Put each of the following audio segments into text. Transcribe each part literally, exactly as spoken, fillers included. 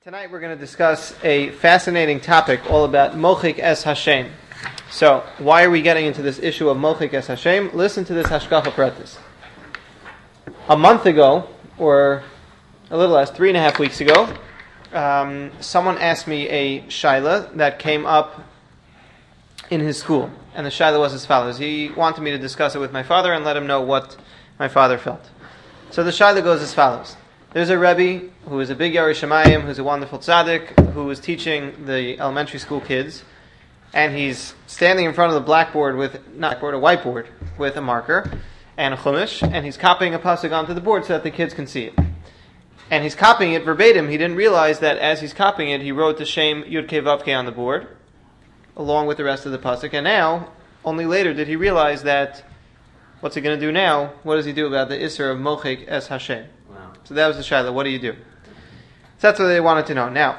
Tonight we're going to discuss a fascinating topic all about Mochik Es Hashem. So, why are we getting into this issue of Mochik Es Hashem? Listen to this Hashkafa Pratis. A month ago, or a little less, three and a half weeks ago, um, someone asked me a shaila that came up in his school. And the shaila was as follows. He wanted me to discuss it with my father and let him know what my father felt. So the shaila goes as follows. There's a Rebbe who is a big Yarei Shemayim, who's a wonderful tzaddik, who is teaching the elementary school kids, and he's standing in front of the blackboard with, not blackboard, a whiteboard, with a marker and a chumash, and he's copying a pasuk onto the board so that the kids can see it. And he's copying it verbatim. He didn't realize that as he's copying it, he wrote the Shem Yud Kei Vav Kei on the board, along with the rest of the pasuk, and now, only later did he realize that, what's he going to do now? What does he do about the Isser of Mochik Es Hashem? So that was the shaila. What do you do? So that's what they wanted to know. Now,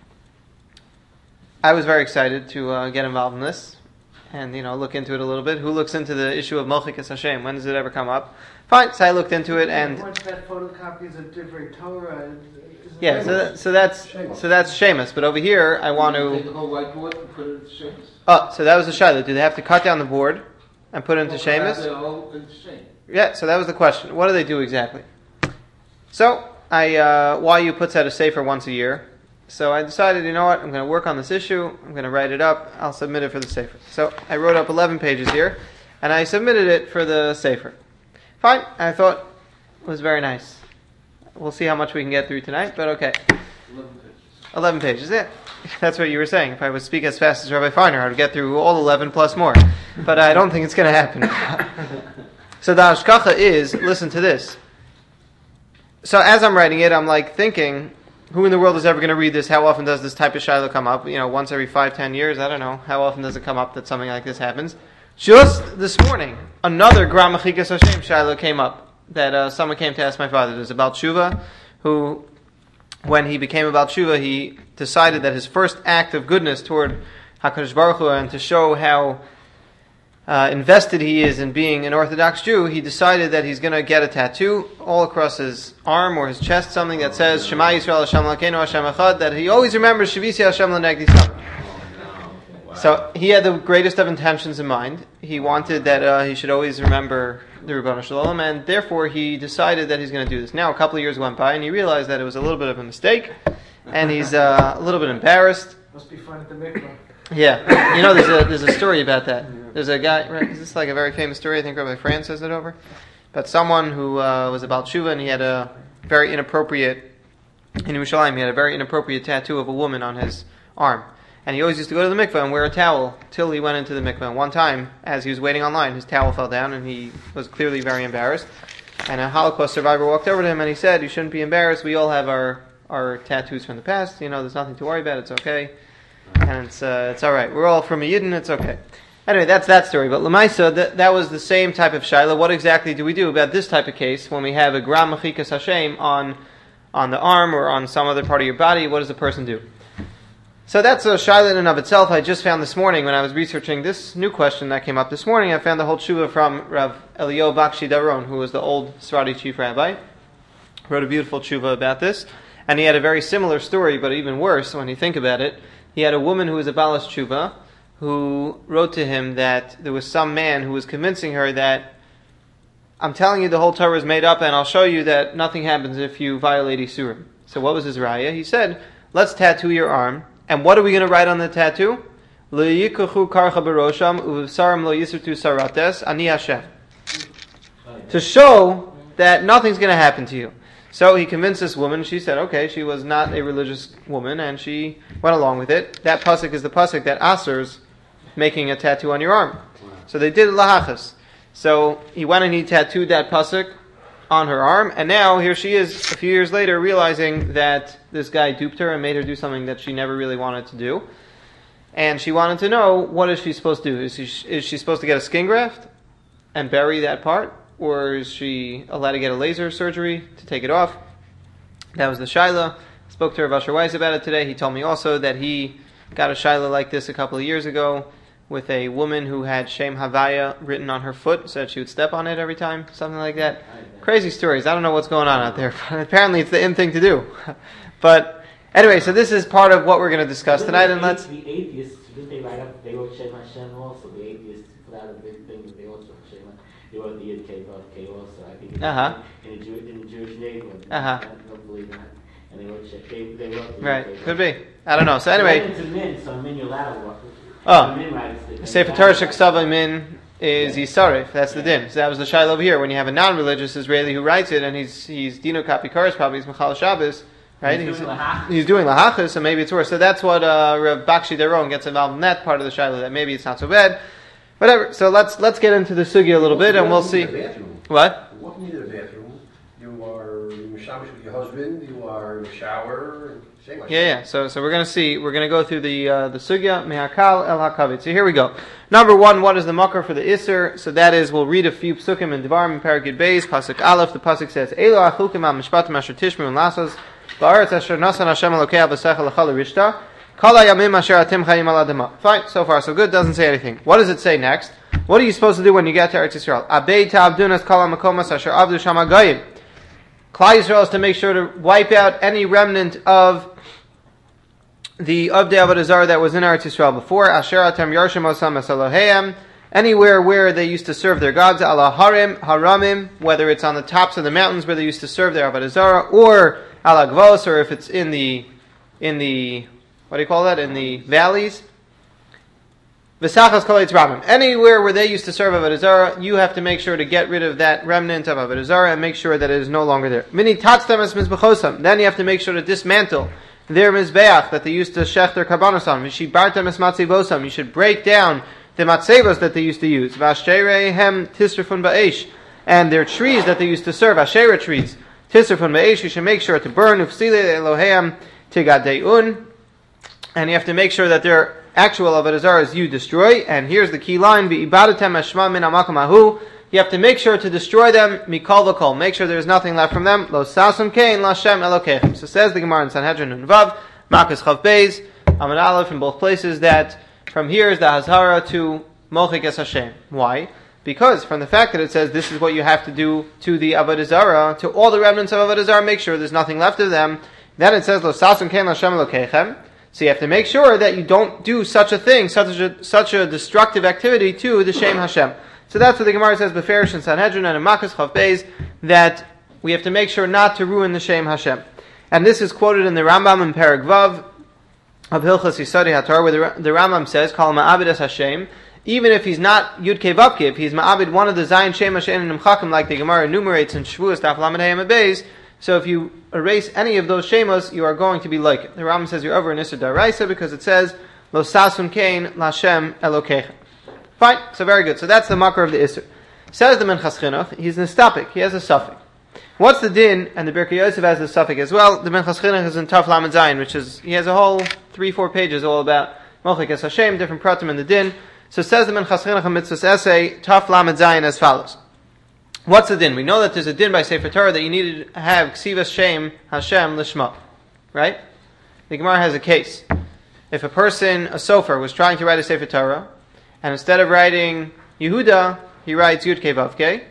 I was very excited to uh, get involved in this and, you know, look into it a little bit. Who looks into the issue of Mochik Es Hashem? When does it ever come up? Fine. So I looked into it and. Once that photocopies a different Torah. Yeah. So that, so that's Sheamus. so that's Sheamus. But over here, I want to. Take the whole whiteboard and put it into Sheamus. Oh, so that was the shaila. Do they have to cut down the board and put it into Sheamus? Yeah. So that was the question. What do they do exactly? So, I, uh, Y U puts out a sefer once a year. So I decided, you know what, I'm going to work on this issue. I'm going to write it up. I'll submit it for the sefer. So I wrote up eleven pages here, and I submitted it for the sefer. Fine. I thought it was very nice. We'll see how much we can get through tonight, but okay. eleven pages. eleven pages, yeah. That's what you were saying. If I would speak as fast as Rabbi Feiner, I would get through all eleven plus more. But I don't think it's going to happen. So the hashkacha is, listen to this. So as I'm writing it, I'm like thinking, who in the world is ever going to read this? How often does this type of shiloh come up? You know, once every five, ten years? I don't know. How often does it come up that something like this happens? Just this morning, another Gram Mechikas Hashem shiloh came up that uh, someone came to ask my father. There's about Tshuva, who, when he became about Tshuva, he decided that his first act of goodness toward HaKadosh Baruch Hu, and to show how Uh, invested he is in being an Orthodox Jew, he decided that he's going to get a tattoo all across his arm or his chest, something that says Shema Yisrael Hashem Elokeinu Hashem Echad, that he always remembers Shavisi Hashem L'negdi Samach. So he had the greatest of intentions in mind. He wanted that uh, he should always remember the Ribono Shel Olam, and therefore he decided that he's going to do this. Now a couple of years went by, and he realized that it was a little bit of a mistake, and he's uh, a little bit embarrassed. Must be fun at the mikvah. Yeah, you know, there's a there's a story about that. There's a guy. Right, is this like a very famous story? I think Rabbi Franz says it over. But someone who uh, was about tshuva, and he had a very inappropriate in Yerushalayim. He had a very inappropriate tattoo of a woman on his arm, and he always used to go to the mikveh and wear a towel till he went into the mikveh. And one time, as he was waiting online, his towel fell down, and he was clearly very embarrassed. And a Holocaust survivor walked over to him, and he said, "You shouldn't be embarrassed. We all have our our tattoos from the past. You know, there's nothing to worry about. It's okay." And it's uh, it's all right. We're all from a Yidden. It's okay. Anyway, that's that story. But Lamaisa, that, that was the same type of shaila. What exactly do we do about this type of case when we have a Gram Mechikas Hashem on on the arm or on some other part of your body? What does the person do? So that's a shaila in and of itself. I just found this morning when I was researching this new question that came up this morning. I found the whole tshuva from Rav Eliyahu Bakshi Daron, who was the old Sephardi chief rabbi. Wrote a beautiful tshuva about this, and he had a very similar story, but even worse when you think about it. He had a woman who was a Balas Tshuva who wrote to him that there was some man who was convincing her that, I'm telling you the whole Torah is made up, and I'll show you that nothing happens if you violate Isurim. So what was his raya? He said, let's tattoo your arm. And what are we going to write on the tattoo? Le'yikuchu karcha berosham uvsarim lo yisrtu sarates ani Hashem. To show that nothing's going to happen to you. So he convinced this woman. She said, okay, she was not a religious woman, and she went along with it. That pasuk is the pasuk that asers making a tattoo on your arm. So they did lahachas. So he went and he tattooed that pasuk on her arm, and now here she is, a few years later, realizing that this guy duped her and made her do something that she never really wanted to do. And she wanted to know, what is she supposed to do? Is she, is she supposed to get a skin graft and bury that part? Or is she allowed to get a laser surgery to take it off? That was the shaila. I spoke to Rav Asher Weiss about it today. He told me also that he got a shaila like this a couple of years ago with a woman who had Shem Havaya written on her foot so that she would step on it every time, something like that. Crazy stories. I don't know what's going on out there, but apparently it's the in thing to do. But Anyway, so this is part of what we're going to discuss But tonight, the and let's. The atheists, didn't they write up? They wrote Shem Hashem also. The atheists put out a big thing that they also wrote Shem. They wrote the Yud Kei Vav Kei also. I think in, Uh-huh. in, a Jew, in a Jewish name. Uh-huh. I don't believe that. And they wrote Shem. They, they wrote the Right, Yud Kei could Vav. be. I don't know. So anyway, It's a min, so a min you're allowed to walk. Oh. Min writes Sefer Torah Sheksav Min is Yisarif. That's the din. So that was the shaila over here. When you have a non-religious Israeli who writes it, and he's he's Dino Kapikaris, probably he's Michal Shabbos, right? He's doing lahachas. he's doing lahachas, so maybe it's worse. So that's what uh, Rav Bakshi Daron gets involved in that part of the shaila. That maybe it's not so bad. Whatever. So let's let's get into the sugya a little bit, and we'll see. What? What you need in a bathroom? You are mishabish with your husband. You are in the shower. Same like Yeah, yeah. So, so we're going to see. We're going to go through the uh, the sugya mehakal el hakavit. So here we go. Number one, what is the makar for the iser? So that is, we'll read a few psukim in Devarim and Parakid Beis. Pasuk Aleph. The pasuk says, "Elo achukim al mishpatim asher tishmu and lasos ba'aretz asher nasan Hashem Elokei v'sechel lechal rishta kol hayamim asher atim chayim al adama." Fine, so far so good. Doesn't say anything. What does it say next? What are you supposed to do when you get to Eretz Yisrael? Abei ta'abdunas kol hamakomas asher avdu sham hagayim. Klal Yisrael is to make sure to wipe out any remnant of the Avdei Avodah Zarah that was in Eretz Yisrael before. Asher atem yarshim osam es Eloheim. Anywhere where they used to serve their gods, ala harim, haramim, whether it's on the tops of the mountains where they used to serve their Avodah Zarah, or ala gvos, or if it's in the, in the, what do you call that, in the valleys. V'sachas kol ramim. Anywhere where they used to serve Avodah Zarah, you have to make sure to get rid of that remnant of Avodah Zarah and make sure that it is no longer there. Mini tatztem es mizbechosam. Then you have to make sure to dismantle their mizbeach that they used to shech their karbanos on. V'shibartem es matzevosam. You should break down the matzevos that they used to use. V'asherehem tisrafun ba'esh. And their trees that they used to serve, asherah trees, tisrafun ba'esh, you should make sure to burn. Ufsile Eloheim tigadeun. And you have to make sure that their actual Avodah Zarah you destroy. And here's the key line: V'ibadatem hashma min hamakom hahu. You have to make sure to destroy them, mikol v'kol. Make sure there's nothing left from them. Lo sasum kein lashem elokechem. So says the Gemara in Sanhedrin and Vav, Makas Chav Beis, Amud Aleph in both places, that from here is the Hazara to Mochik es Hashem. Why? Because from the fact that it says this is what you have to do to the Avodah Zarah, to all the remnants of Avodah Zarah, make sure there's nothing left of them. Then it says Lo sasum kein lashem elokechem. So you have to make sure that you don't do such a thing, such a, such a destructive activity to the Shem Hashem. So that's what the Gemara says, Beferish and Sanhedrin and in Makas Chav Beis, that we have to make sure not to ruin the Shem Hashem. And this is quoted in the Rambam in Perek Vav of Hilchas Yisodi HaTorah, where the, the Rambam says, Kal ma'abid es Hashem, even if he's not Yud Kei Vav Kei, if he's ma'abid one of the Zayin Shem Hashem and Nimchakim, like the Gemara enumerates in Shavuos Daf Lamed Hey Amud Beis, so if you erase any of those shemos, you are going to be like it. The Rambam says you're over in Issur D'Oraisa because it says, Lo sasum kein lashem elokechem. Fine, so very good. So that's the makar of the Issur. Says the Minchas Chinuch, he's nistapik, he has a suffix. What's the din? And the Birkei Yosef has a suffix as well. The Minchas Chinuch is in Taf Lamed Zayin, which is, he has a whole three, four pages all about Mochik es Hashem, different pratim in the din. So says the Minchas Chinuch in Mitzvahs Essay, Taf Lamed Zayin as follows. What's the din? We know that there's a din by Sefer Torah that you need to have Ksivas Shem Hashem Lishma. Right? The Gemara has a case. If a person, a sofer, was trying to write a Sefer Torah, and instead of writing Yehuda, he writes Yud Kei Vav Kei,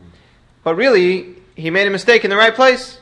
but really, he made a mistake in the right place.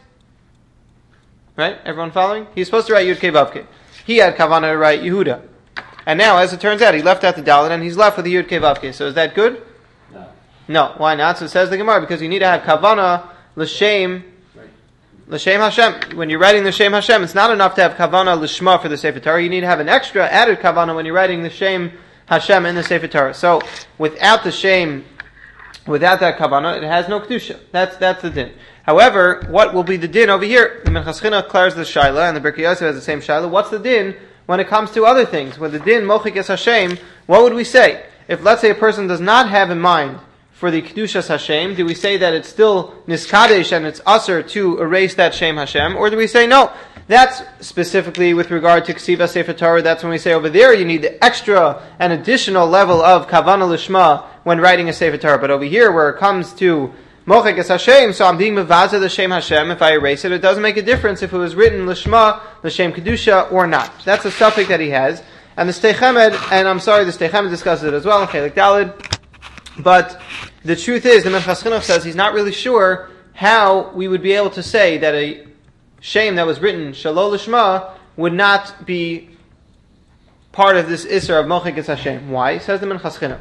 Right? Everyone following? He's supposed to write Yud Kei Vav Kei. He had kavanah to write Yehuda. And now, as it turns out, he left out the Dalet, and he's left with the Yud Kei Vav Kei. So is that good? No, why not? So it says the Gemara, because you need to have kavanah l'shem, l'shem Hashem. When you're writing the Shem Hashem, it's not enough to have kavanah l'shma for the Sefer Torah. You need to have an extra added kavanah when you're writing the Shem Hashem in the Sefer Torah. So without the Shem, without that kavanah, it has no kedusha. That's that's the din. However, what will be the din over here? The Minchas Chinuch declares the shaila, and the Birkei Yosef has the same shaila. What's the din when it comes to other things? With the din mochik es Hashem, what would we say? If let's say a person does not have in mind for the Kedushas Hashem, do we say that it's still Niskadesh and it's usher to erase that Shem Hashem? Or do we say, no, that's specifically with regard to Ksiva Sefer Torah, that's when we say over there you need the extra and additional level of Kavanah Lishma when writing a Sefer Torah. But over here, where it comes to Mochek es Hashem, so I'm being Mevaza the Shem Hashem, if I erase it, it doesn't make a difference if it was written Lishma, the Shem Kedusha, or not. That's a suffix that he has. And the Shtei Chemed, and I'm sorry, the Shtei Chemed discusses it as well, Chelik Dalid. But the truth is, the Minchas Chinuch says he's not really sure how we would be able to say that a Shem that was written Shalol Lishma would not be part of this Isser of Mochik Hashem. Why? Says the Minchas Chinuch.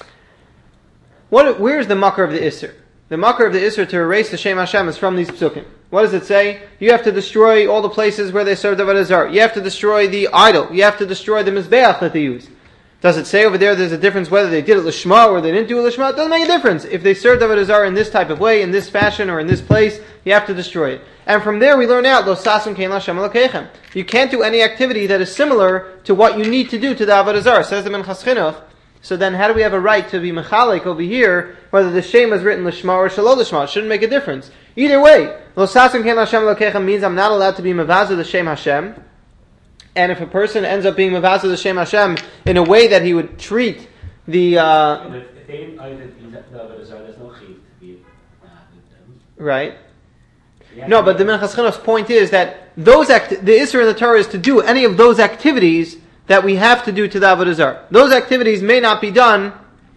What? Where is the makar of the Isser? The makar of the Isser to erase the Shem Hashem is from these psukim. What does it say? You have to destroy all the places where they served Avodah Zarah. You have to destroy the idol. You have to destroy the Mizbeach that they use. Does it say over there there's a difference whether they did it Lishma or they didn't do it Lishma? It doesn't make a difference. If they served Avodah Zarah in this type of way, in this fashion, or in this place, you have to destroy it. And from there we learn out, Lo sasum kein Lashem Elokeichem. You can't do any activity that is similar to what you need to do to the Avodah Zarah, says the Minchas Chinuch. So then how do we have a right to be mechalik over here, whether the Shem is written Lishma or Shalol Lishma? It shouldn't make a difference. Either way, Lo sasum kein Lashem Elokeichem means I'm not allowed to be mevazah the Shem Hashem. And if a person ends up being mevazah the Shem Hashem in a way that he would treat the... Uh, if, if they didn't either the Avodah Zarah, there's no chiv to be uh, with them. Right. No, but the Minchas Chinuch's point is that those acti- the Isser in the Torah is to do any of those activities that we have to do to the Avodah Zarah. Those activities may not be done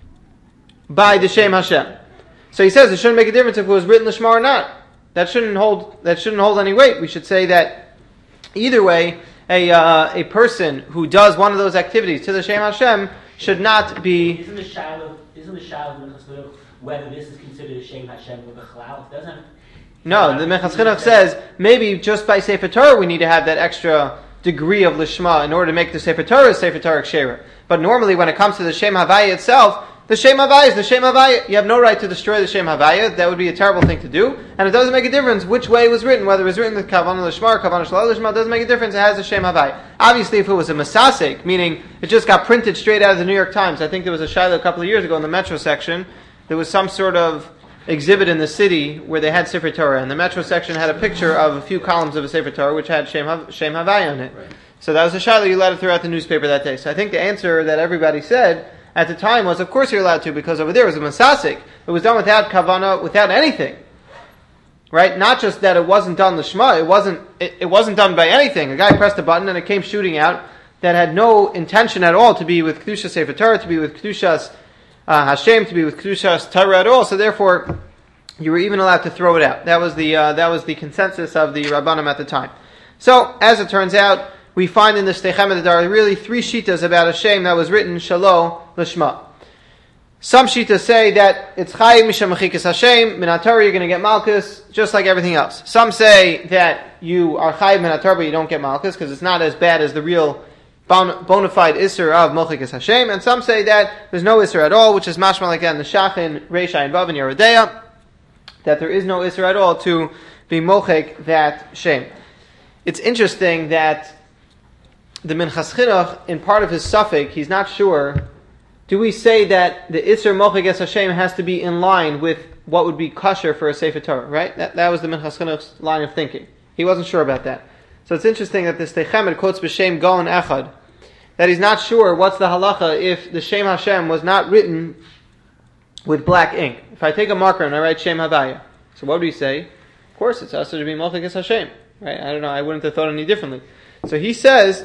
by the Shem Hashem. So he says it shouldn't make a difference if it was written Lishma or not. That shouldn't hold. That shouldn't hold any weight. We should say that either way, a uh, a person who does one of those activities to the Shem Hashem should not be. Isn't the Shiloh, isn't the Shiloh of Minchas Chinuch whether this is considered a Shem Hashem or the Chalal? It doesn't. No, the Minchas Chinuch says maybe just by Sefer Torah we need to have that extra degree of Lishma in order to make the Sefer Torah Sefer Torah Ksheira. But normally when it comes to the Shem Havaya itself, the Shem Havaya is the Shem Havaya. You have no right to destroy the Shem Havaya. That would be a terrible thing to do. And it doesn't make a difference which way it was written, whether it was written with Kavanah Lishma or Kavanah Shalal Lishma. It doesn't make a difference. It has the Shem Havaya. Obviously, if it was a Masasek, meaning it just got printed straight out of the New York Times. I think there was a Shiloh a couple of years ago in the Metro section. There was some sort of exhibit in the city where they had Sefer Torah, and the Metro section had a picture of a few columns of a Sefer Torah which had Shem, Hav- Shem Havaya on it. Right. So that was a Shiloh you let it throughout the newspaper that day. So I think the answer that everybody said at the time was, of course you're allowed to, because over there was a Masasik. It was done without Kavanah, without anything. Right? Not just that it wasn't done Lishma, it wasn't, it, it wasn't done by anything. A guy pressed a button and it came shooting out that had no intention at all to be with Kedusha Sefer Torah, to be with Kedushas uh, Hashem, to be with Kedushas Torah at all. So therefore, you were even allowed to throw it out. That was the uh, that was the consensus of the Rabbanim at the time. So, as it turns out, we find in the Steichem that there are really three shitas about a Shem that was written Shalo Lishma. Some shitas say that it's Chayiv Misham Mechikas Hashem, Min HaTorah you're going to get Malchus, just like everything else. Some say that you are Chayiv Min HaTorah but you don't get Malchus, because it's not as bad as the real bona fide Isser of Mochikas Hashem. And some say that there's no Isser at all, which is mashma like that in the Shachin, Reisha, and Vav, and Yeridea, that there is no Isser at all to be Mochik that Shem. It's interesting that the Minchas Chinuch, in part of his suffix, he's not sure, do we say that the Isser Mochik es Hashem has to be in line with what would be kosher for a Sefer Torah, right? That, that was the Minchas Chinuch's line of thinking. He wasn't sure about that. So it's interesting that this Techemet quotes B'Shem Gaon Echad, that he's not sure what's the halacha if the Shem Hashem was not written with black ink. If I take a marker and I write Shem Havaya, so what would he say? Of course it's also to be Mochik es Hashem, right? I don't know, I wouldn't have thought any differently. So he says,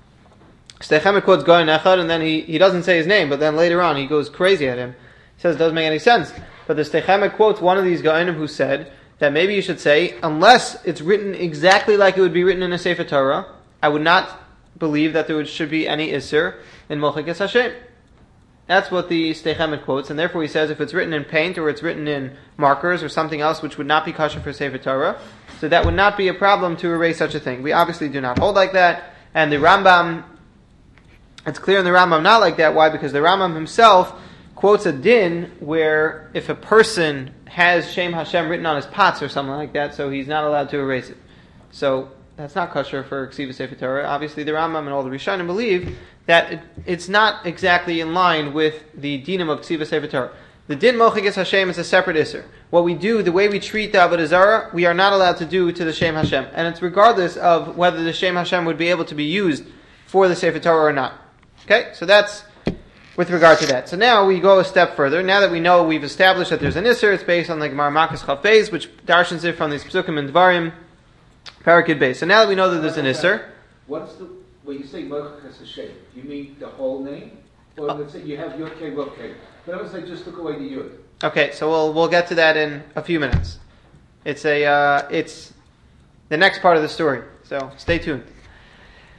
Stechemet quotes Gaon Echad, and then he, he doesn't say his name, but then later on he goes crazy at him. He says it doesn't make any sense. But the Stechemet quotes one of these Gaonim who said that maybe you should say, unless it's written exactly like it would be written in a Sefer Torah, I would not believe that there would, should be any Isser in Mochik es Hashem. That's what the Stechemet quotes, and therefore he says if it's written in paint or it's written in markers or something else which would not be kosher for Sefer Torah, so that would not be a problem to erase such a thing. We obviously do not hold like that, and the Rambam, it's clear in the Rambam not like that. Why? Because the Rambam himself quotes a din where if a person has Shem Hashem written on his pots or something like that, so he's not allowed to erase it. So that's not kosher for Ksiva Sefer Torah. Obviously the Rambam and all the Rishonim believe that it, it's not exactly in line with the dinim of Ksiva Sefer Torah. The din Mochik es Hashem is a separate Isser. What we do, the way we treat the Avodah Zarah, we are not allowed to do to the Shem Hashem. And it's regardless of whether the Shem Hashem would be able to be used for the Sefer Torah or not. Okay, so that's with regard to that. So now we go a step further. Now that we know we've established that there's an Isser, it's based on the Gemara Makas Chaf Beis, which darshans it from these Psukim and Dvarim, Parakid Beis. So now that we know that there's an Isser, What's the, when you say Mochik Hashem, you mean the whole name? Or let's say you have Yud Kei Vav Kei. But I was like, just took away the Yud. okay, so we'll we'll get to that in a few minutes. It's a uh, it's the next part of the story. So stay tuned.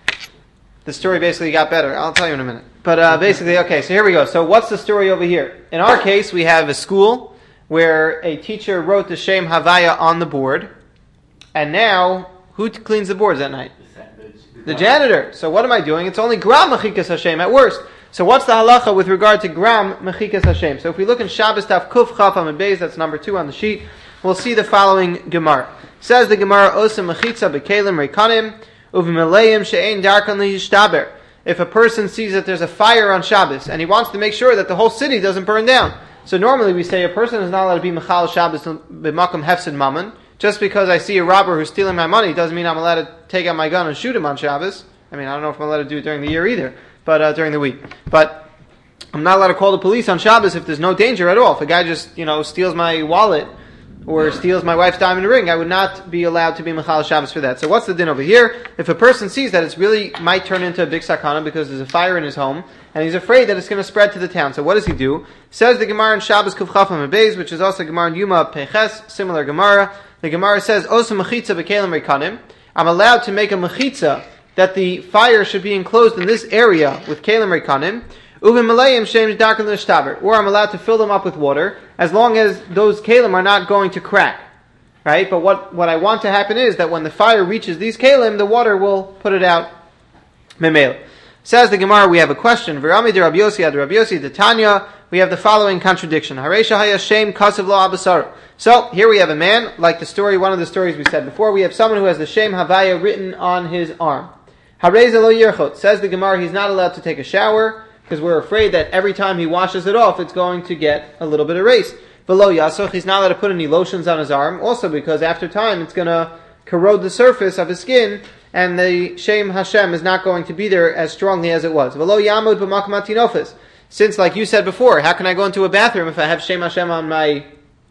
the story basically got better. I'll tell you in a minute. But uh, basically, okay, so here we go. So what's the story over here? In our case, we have a school where a teacher wrote the Shem Havaya on the board, and now, who t- cleans the boards at night? The janitor. So what am I doing? It's only gram mechikas Hashem at worst. So what's the halacha with regard to gram mechikas Hashem? So if we look in Shabbos Taf Kuf Chaf Amud Beis, that's number two on the sheet, we'll see the following Gemara. Says the Gemara, Osa mechitza bekelim reikanim uv'meleim she'ein darkan lihishtaber. If a person sees that there's a fire on Shabbos and he wants to make sure that the whole city doesn't burn down. So normally we say a person is not allowed to be mechal Shabbos b'makom hefsid mammon. Just because I see a robber who's stealing my money doesn't mean I'm allowed to take out my gun and shoot him on Shabbos. I mean, I don't know if I'm allowed to do it during the year either, but uh, during the week. But I'm not allowed to call the police on Shabbos if there's no danger at all. If a guy just, you know, steals my wallet or steals my wife's diamond ring, I would not be allowed to be Mechal Shabbos for that. So what's the din over here? If a person sees that it's really might turn into a big sakana because there's a fire in his home, and he's afraid that it's going to spread to the town. So what does he do? Says the Gemara in Shabbos Kuf Chaf Amud Beis, which is also Gemara in Yuma Peches, similar Gemara. The Gemara says, Osa mechitza bekelim reikanim. I'm allowed to make a mechitza that the fire should be enclosed in this area with kelim reikanim. Uvim malayim shem darkan l'shtaber. Or I'm allowed to fill them up with water, as long as those kelim are not going to crack. Right? But what, what I want to happen is that when the fire reaches these kelim, the water will put it out. Memel. Says the Gemara, we have a question. V'rami de Rabbi Yossi ad Rabbi Yossi de Tanya. We have the following contradiction. Haresha haya shem kasav lo abasar. So, here we have a man, like the story, one of the stories we said before, we have someone who has the Shem Havaya written on his arm. Hareza lo yirchot. Says the Gemara, he's not allowed to take a shower, because we're afraid that every time he washes it off, it's going to get a little bit erased. V'lo yasoch, he's not allowed to put any lotions on his arm, also because after time it's going to corrode the surface of his skin, and the Shem Hashem is not going to be there as strongly as it was. V'lo yamud b'makom hatinofis. Since, like you said before, how can I go into a bathroom if I have Shem Hashem on my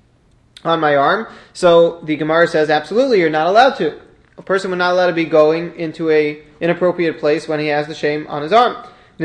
on my arm? So the Gemara says, absolutely, you're not allowed to. A person would not allowed to be going into a inappropriate place when he has the shame on his arm.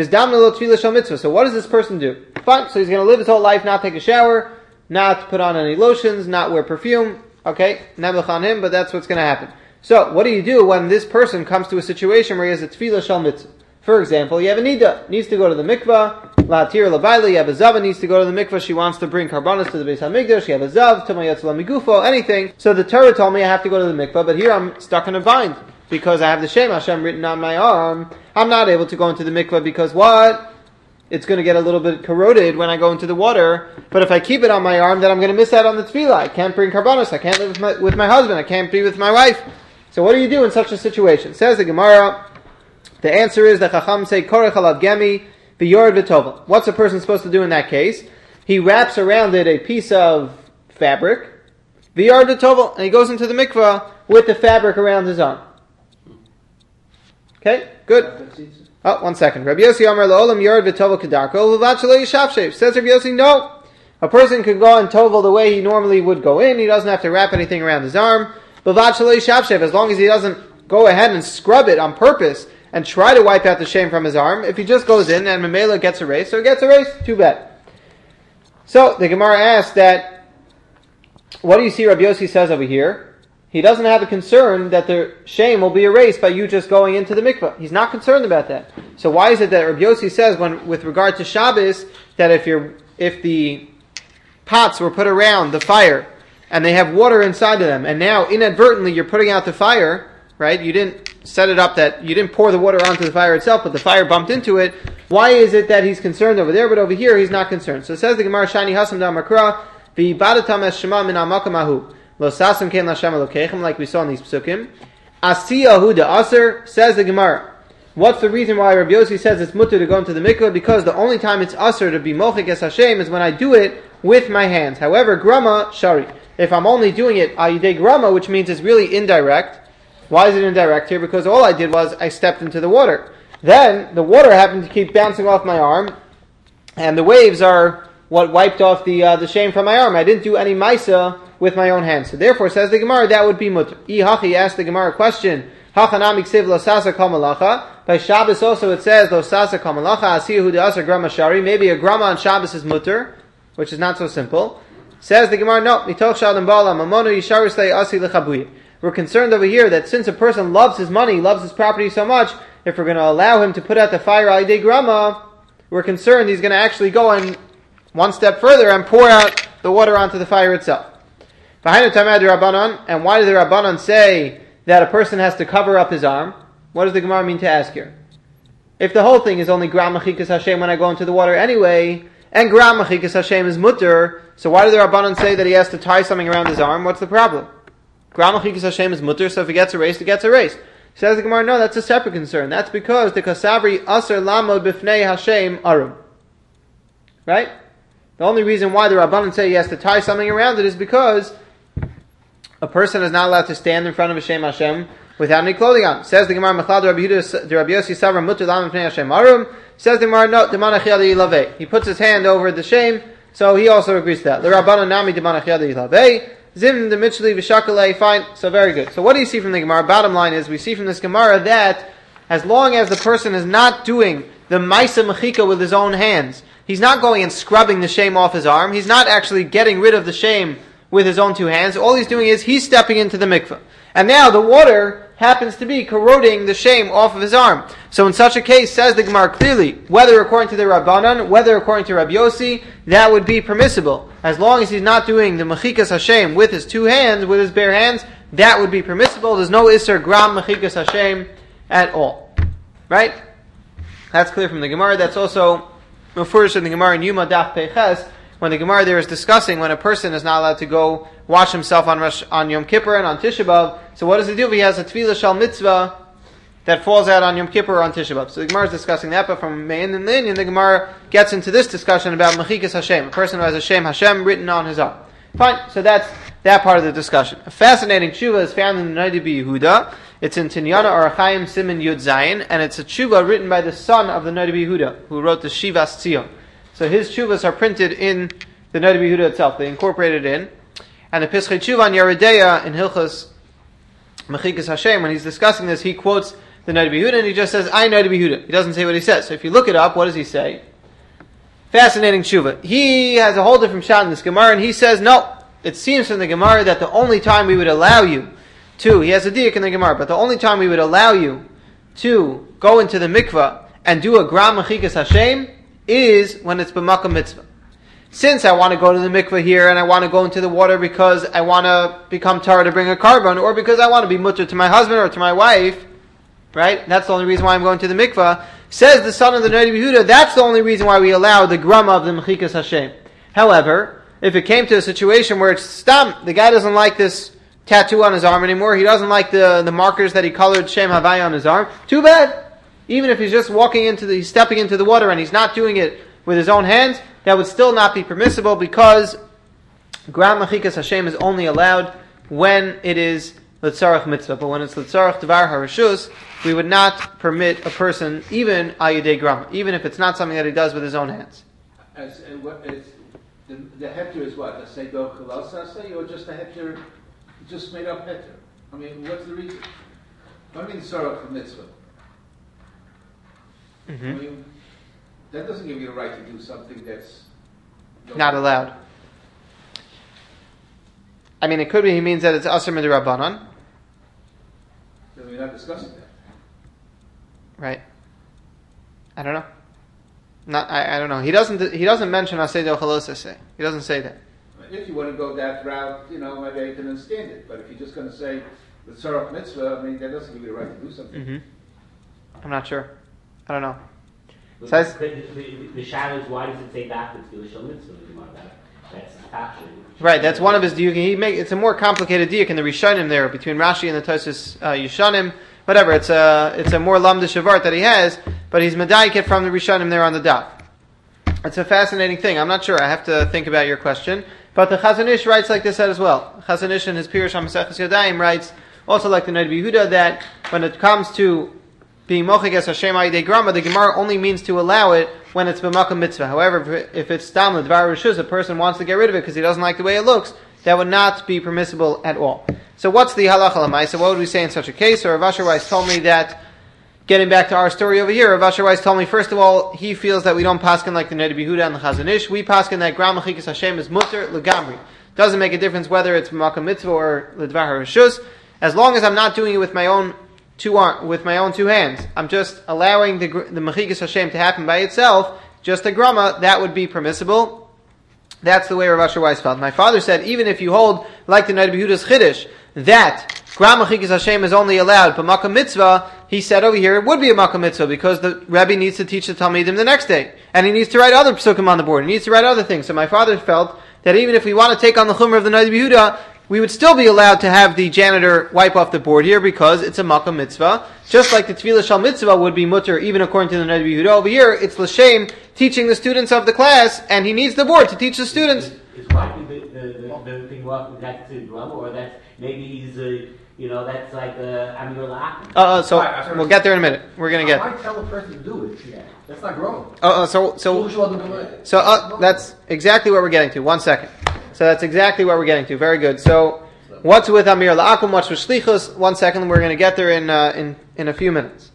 So what does this person do? Fine, so he's going to live his whole life, not take a shower, not put on any lotions, not wear perfume. Okay, neblech on him, but that's what's going to happen. So what do you do when this person comes to a situation where he has a tefillah shel mitzvah? For example, you have a nida, needs to go to the mikvah, la'atir l'bayli, you have a zav, needs to go to the mikvah, she wants to bring karbanos to the Beis HaMikdash, you have a zav, tumayatz l'migufo, anything. So the Torah told me I have to go to the mikvah, but here I'm stuck in a bind, because I have the Shem Hashem written on my arm. I'm not able to go into the mikvah because what? It's going to get a little bit corroded when I go into the water, but if I keep it on my arm, then I'm going to miss out on the tefillah. I can't bring karbanos, I can't live with my, with my husband, I can't be with my wife. So what do you do in such a situation? Says the Gemara, the answer is that Chacham say, Korech alav gemi v'yord v'tovel. What's a person supposed to do in that case? He wraps around it a piece of fabric, v'yord v'tovel, and he goes into the mikvah with the fabric around his arm. Okay, good. Oh, one second. Rabbi Yossi Amar la'olam yord v'tovel kedarko v'vat shelo yishavshev. Says Rabbi Yossi, no. A person could go in tovel the way he normally would go in. He doesn't have to wrap anything around his arm. V'vat shelo yishavshev, as long as he doesn't go ahead and scrub it on purpose and try to wipe out the shame from his arm. If he just goes in and Mamela gets erased, so it gets erased, too bad. So the Gemara asks that, what do you see Rabbi Yossi says over here? He doesn't have a concern that the shame will be erased by you just going into the mikvah. He's not concerned about that. So why is it that Rabbi Yossi says, when with regard to Shabbos, that if you're if the pots were put around the fire and they have water inside of them, and now inadvertently you're putting out the fire, right? You didn't set it up that you didn't pour the water onto the fire itself, but the fire bumped into it. Why is it that he's concerned over there, but over here he's not concerned? So it says the Gemara, Shani Hasam da Makra, v'ibadatam es shema min ha'makam ahu, lo sasam ken l'Hashem elokechem, like we saw in these psukim. Asiyahu da aser, says the Gemara. What's the reason why Rabbi Yossi says it's mutter to go into the mikvah? Because the only time it's aser to be mochik es Hashem is when I do it with my hands. However, grama shari. If I'm only doing it ayidei grama, which means it's really indirect. Why is it indirect here? Because all I did was I stepped into the water. Then the water happened to keep bouncing off my arm, and the waves are what wiped off the uh, the shame from my arm. I didn't do any maisa with my own hands. So therefore, says the Gemara, that would be mutter. Ihachi asked the Gemara a question. Hachanami ksiv lo sasa kol malacha. By Shabbos also it says lo sasa kol malacha asiyahu de'asar grama shari. Maybe a grama on Shabbos is mutter, which is not so simple. Says the Gemara, no. Mitoch shadim ba'ala mamono yisharus le'asi lechabuyi. We're concerned over here that since a person loves his money, loves his property so much, if we're going to allow him to put out the fire al yidei grama, we're concerned he's going to actually go in one step further and pour out the water onto the fire itself. And why do the Rabbanan say that a person has to cover up his arm? What does the Gemara mean to ask here? If the whole thing is only gram mechikas Hashem when I go into the water anyway, and gram mechikas Hashem is mutter, so why do the Rabbanan say that he has to tie something around his arm? What's the problem? Gram mechikas Hashem is mutter, so if he gets erased, it gets erased. Says the Gemara, no, that's a separate concern. That's because the kasavri aser lamod b'fnei Hashem arum. Right? The only reason why the Rabbanan say he has to tie something around it is because a person is not allowed to stand in front of Hashem Hashem without any clothing on. Says the Gemara, Machlad Rabbi Yehuda, Rabbi Yossi Savra mutter lamod b'fnei Hashem arum. Says the Gemara, no, demanach yadi lavei. He puts his hand over the shame, so he also agrees to that. The Rabbanan nami demanach yadi lavei. Zim the Mitzli v'shakalei, fine, so very good. So what do you see from the Gemara? Bottom line is, we see from this Gemara that as long as the person is not doing the Maisa Mechika with his own hands, he's not going and scrubbing the shame off his arm, he's not actually getting rid of the shame with his own two hands, all he's doing is he's stepping into the mikveh. And now the water happens to be corroding the shame off of his arm. So in such a case, says the Gemara clearly, whether according to the Rabbanan, whether according to Rabbi Yossi, that would be permissible. As long as he's not doing the Mechikas Hashem with his two hands, with his bare hands, that would be permissible. There's no Isser Gram Mechikas Hashem at all. Right? That's clear from the Gemara. That's also referred to in the Gemara in Yuma Daf Peches, when the Gemara there is discussing when a person is not allowed to go wash himself on Rosh, on Yom Kippur and on Tisha B'Av. So what does he do if he has a Tefillah Shal Mitzvah that falls out on Yom Kippur or on Tisha B'Av? So the Gemara is discussing that, but from Mein and Lin, the Gemara gets into this discussion about Mechikas Hashem, a person who has Hashem Hashem written on his arm. Fine, so that's that part of the discussion. A fascinating tshuva is found in the Noda B'Yehuda. It's in Tinyana Orachaim Siman Yud Zayin, and it's a tshuva written by the son of the Noda B'Yehuda, who wrote the Shivas Tzion. So his tshuvas are printed in the Noda B'Yehuda itself. They incorporated it in. And the Pischei Tshuva on Yeridea in Hilchos Mechikas Hashem, when he's discussing this, he quotes the Noda B'Yehuda and he just says, I Noda B'Yehuda. He doesn't say what he says. So if you look it up, what does he say? Fascinating tshuva. He has a whole different shot in this Gemara, and he says, no, it seems from the Gemara that the only time we would allow you to, he has a diak in the Gemara, but the only time we would allow you to go into the mikvah and do a gram mechikas Hashem is when it's b'makom mitzvah. Since I want to go to the mikvah here and I want to go into the water because I want to become tar to bring a carbon, or because I want to be mutter to my husband or to my wife, right? That's the only reason why I'm going to the mikvah. Says the son of the Noda B'Yehuda, that's the only reason why we allow the grama of the mechikas Hashem. However, if it came to a situation where it's stam, the guy doesn't like this tattoo on his arm anymore, he doesn't like the, the markers that he colored Shem Havaya on his arm, too bad. Even if he's just walking into the, he's stepping into the water and he's not doing it with his own hands, that would still not be permissible because gram mechikas Hashem is only allowed when it is l'tzarach mitzvah. But when it's l'tzarach devar harishus, we would not permit a person, even ayudei gram, even if it's not something that he does with his own hands. As, uh, what is, the, the heter is what? A seido chalal sasei, or just a heter, just made up heter? I mean, what's the reason? I mean, tzarach mitzvah. Mm-hmm. I mean, that doesn't give you the right to do something that's not allowed. I mean, it could be he means that it's asr midrabanan. Then we're not discussing that. Right. I don't know. Not. I, I don't know. He doesn't. He doesn't mention aseido chalosase. He doesn't say that. If you want to go that route, you know, maybe I can understand it. But if you're just going to say the tzarach mitzvah, I mean, that doesn't give you the right to do something. Mm-hmm. I'm not sure. I don't know. But Says, the, the, the shadows, why does it say that it's the Shal Mitzvah? That's attached. right, that's one of his diuk. He make it's a more complicated diuk in the Rishonim there between Rashi and the Tosfos uh, Yishanim. Whatever, it's a it's a more lamdish avart that he has, but he's medayik from the Rishonim there on the daf. It's a fascinating thing. I'm not sure. I have to think about your question. But the Chazon Ish writes like this as well. Chazon Ish in his Pirush HaMaseches Yadayim writes also like the Noda B'Yehuda that when it comes to being mochigas Hashem ayidei grama, the Gemara only means to allow it when it's b'makom mitzvah. However, if it's stam l'dvar rishus, a person wants to get rid of it because he doesn't like the way it looks, that would not be permissible at all. So what's the halacha l'maisa? What would we say in such a case? So Rav Asher Weiss told me that, getting back to our story over here, Rav Asher Weiss told me, first of all, he feels that we don't paskin like the Noda B'Yehuda and the Chazon Ish. We paskin that gram mechikas Hashem is mutter l'gamri. Doesn't make a difference whether it's b'makom mitzvah or l'dvar rishus. As long as I'm not doing it with my own two arm, with my own two hands. I'm just allowing the the Mechikas Hashem to happen by itself, just a grama, that would be permissible. That's the way Rav Asher Weiss felt. My father said, even if you hold, like the Noda B'Yehuda's Chiddush, that grama Mechikas Hashem is only allowed, but Makom Mitzvah, he said over here, it would be a Makom Mitzvah, because the Rebbe needs to teach the Talmidim the next day. And he needs to write other psukim on the board. He needs to write other things. So my father felt that even if we want to take on the Chumrah of the Noda B'Yehuda, we would still be allowed to have the janitor wipe off the board here because it's a Makom Mitzvah. Just like the Tefillah Shal Mitzvah would be mutter even according to the Noda B'Yehuda. Over here, it's L'Shem teaching the students of the class, and he needs the board to teach the students. It's likely the, the, the, the thing what that's the drama, or that's maybe he's a, you know, that's like a Amir La'akim. Uh, so we'll get there in a minute. We're going to get I might tell a person to do it. Yeah. That's not growing. Uh, uh, so, so, so uh, that's exactly what we're getting to. One second. So that's exactly what we're getting to. Very good. So, what's with Amir La'akum? What's with Shlichus? One second. We're going to get there in uh, in in a few minutes.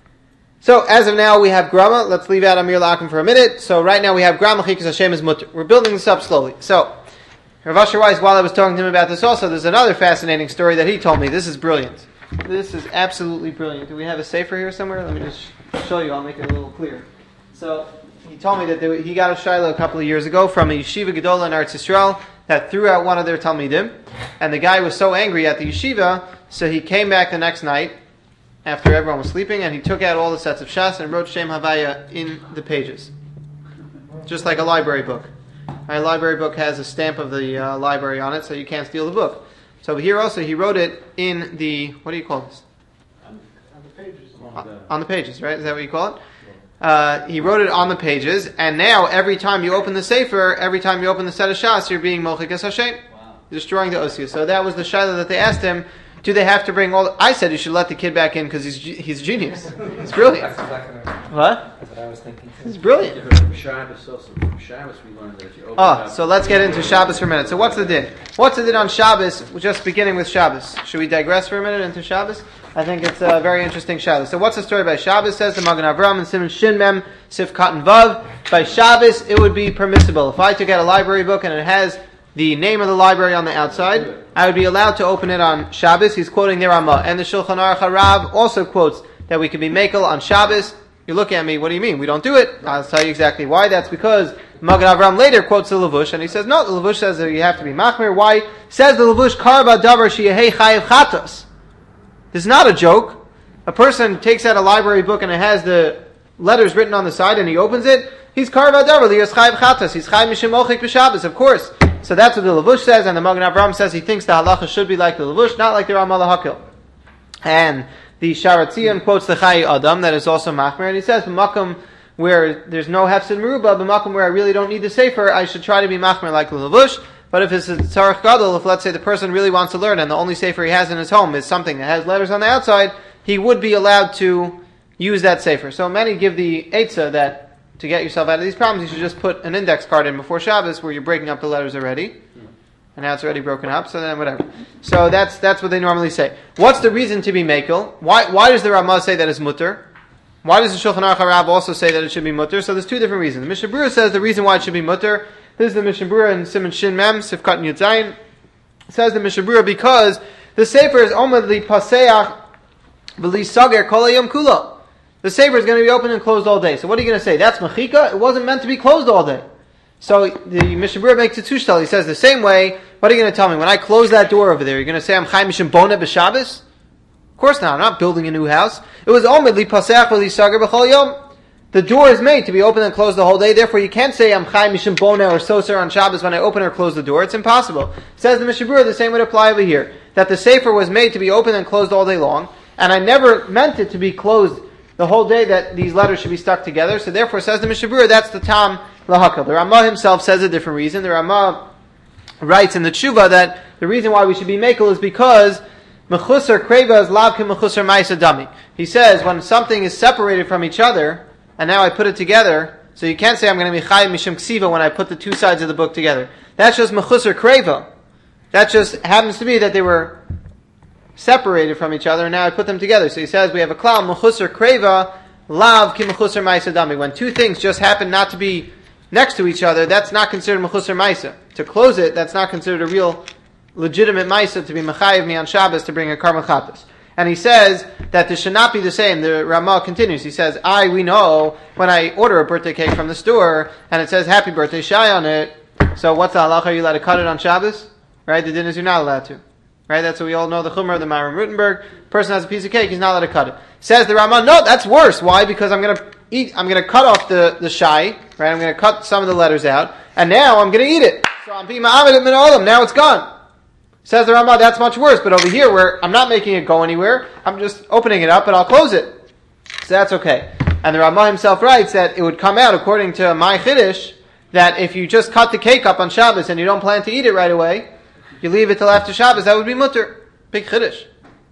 So, as of now, we have Grama. Let's leave out Amir La'akum for a minute. So, right now we have Grama Mechikas Hashem is mutter. We're building this up slowly. So, Rav Asher Weiss, while I was talking to him about this, also there's another fascinating story that he told me. This is brilliant. This is absolutely brilliant. Do we have a sefer here somewhere? Let me just show you. I'll make it a little clearer. So, he told me that there, he got a shayla a couple of years ago from a yeshiva gedola in Eretz Yisrael that threw out one of their talmidim, and the guy was so angry at the yeshiva, so he came back the next night after everyone was sleeping, and he took out all the sets of Shas and wrote Shem Havaya in the pages, just like a library book. A library book has a stamp of the uh, library on it, so you can't steal the book. So here also he wrote it in the, what do you call this? On the pages. On, on the pages, right? Is that what you call it? Uh, he wrote it on the pages, and now every time you open the Sefer, every time you open the set of Shas, you're being Mochikas Hashem. Wow. Destroying the Osiyah. So that was the shayla that they asked him, do they have to bring all the... I said you should let the kid back in because he's he's genius. He's brilliant. That's exactly what, What? that's what I was thinking. He's brilliant. From Shabbos also. From Shabbos we learned that if you open Ah, up- so let's get into Shabbos for a minute. So what's the din? What's the din on Shabbos? We're just beginning with Shabbos. Should we digress for a minute into Shabbos? I think it's a very interesting Shabbos. So what's the story by Shabbos? Says the Magen Avraham and Simon Shin Mem Sif Katan Vav. By Shabbos, it would be permissible. If I took out a library book and it has the name of the library on the outside, I would be allowed to open it on Shabbos. He's quoting the Ramah. And the Shulchan Aruch Harav also quotes that we could be makel on Shabbos. You look at me, what do you mean? We don't do it? I'll tell you exactly why. That's because Magen Avraham later quotes the Levush, and he says, no, the Levush says that you have to be machmir. Why? Says the Levush, Karba Davar Sheyehei Chayev Chatos. This is not a joke. A person takes out a library book and it has the letters written on the side and he opens it. He's Karva Davar Liyas Chayev Chatos. He's Chayev Mishim Mochik B'Shabbos, of course. So that's what the Levush says, and the Magen Avraham says he thinks the halacha should be like the Levush, not like the Ramah Lahakil. And the Sharatzion quotes the Chayi Adam, that is also machmir, and he says, b'makom where there's no hefsid meruba, b'makom where I really don't need the sefer, I should try to be machmir like the Levush. But if it's a tzarech gadol, if let's say the person really wants to learn, and the only sefer he has in his home is something that has letters on the outside, he would be allowed to use that sefer. So many give the eitzah that to get yourself out of these problems, you should just put an index card in before Shabbos where you're breaking up the letters already. And now it's already broken up, so then whatever. So that's that's what they normally say. What's the reason to be makel? Why why does the Ramah say that it's mutter? Why does the Shulchan Aruch Harav also say that it should be mutter? So there's two different reasons. The Mishnah Berurah says the reason why it should be mutter. This is the Mishnah Berurah in Simon Shin Mem Sifkat Yud Zayin. Says the Mishnah Berurah because the sefer is omad li paseach v'li sager kol hayom kulo. The sefer is going to be open and closed all day. So what are you going to say? That's machika? It wasn't meant to be closed all day. So the Mishnah Berurah makes a tushtal. He says the same way. What are you going to tell me? When I close that door over there, you're going to say I'm Chaim Mishim Bona b'Shabbos? Of course not. I'm not building a new house. It was omid li paseach v'li sager b'chol yom. The door is made to be open and closed the whole day. Therefore, you can't say I'm Chaim Mishim Bona or Soser on Shabbos when I open or close the door. It's impossible. Says the Mishnah Berurah, the same would apply over here. That the sefer was made to be open and closed all day long, and I never meant it to be closed the whole day, that these letters should be stuck together. So therefore, says the Mishnah Berurah, that's the tam lahakal. The Ramah himself says a different reason. The Ramah writes in the Tshuva that the reason why we should be makel is because mechusar kreva is lav ki mechusar ma'isa dami. He says when something is separated from each other, and now I put it together, so you can't say I'm going to be chayiv mishum ksiva when I put the two sides of the book together. That's just mechusar kreva. That just happens to be that they were separated from each other, and now I put them together. So he says we have a klal mechusar kreva lav ki mechusar ma'isa dami. When two things just happen not to be next to each other, that's not considered mechusar ma'isa. To close it, that's not considered a real legitimate ma'isa to be mechayiv me on Shabbos to bring a karma chatas. And he says that this should not be the same. The Ramah continues. He says, I, we know, when I order a birthday cake from the store, and it says happy birthday Shai on it, so what's the halacha? Are you allowed to cut it on Shabbos? Right? The din is you're not allowed to. Right? That's what we all know, the Chumrah of the Maram Rutenberg. Person has a piece of cake, he's not allowed to cut it. Says the Ramah, no, that's worse. Why? Because I'm going to eat, I'm going to cut off the, the Shai, right? I'm going to cut some of the letters out, and now I'm going to eat it. So I'm being ma'amid min olam, now it's gone. Says the Ramah, that's much worse. But over here, where I'm not making it go anywhere, I'm just opening it up and I'll close it. So that's okay. And the Ramah himself writes that it would come out, according to my Chiddush, that if you just cut the cake up on Shabbos and you don't plan to eat it right away, you leave it till after Shabbos, that would be mutter. Big Chiddush.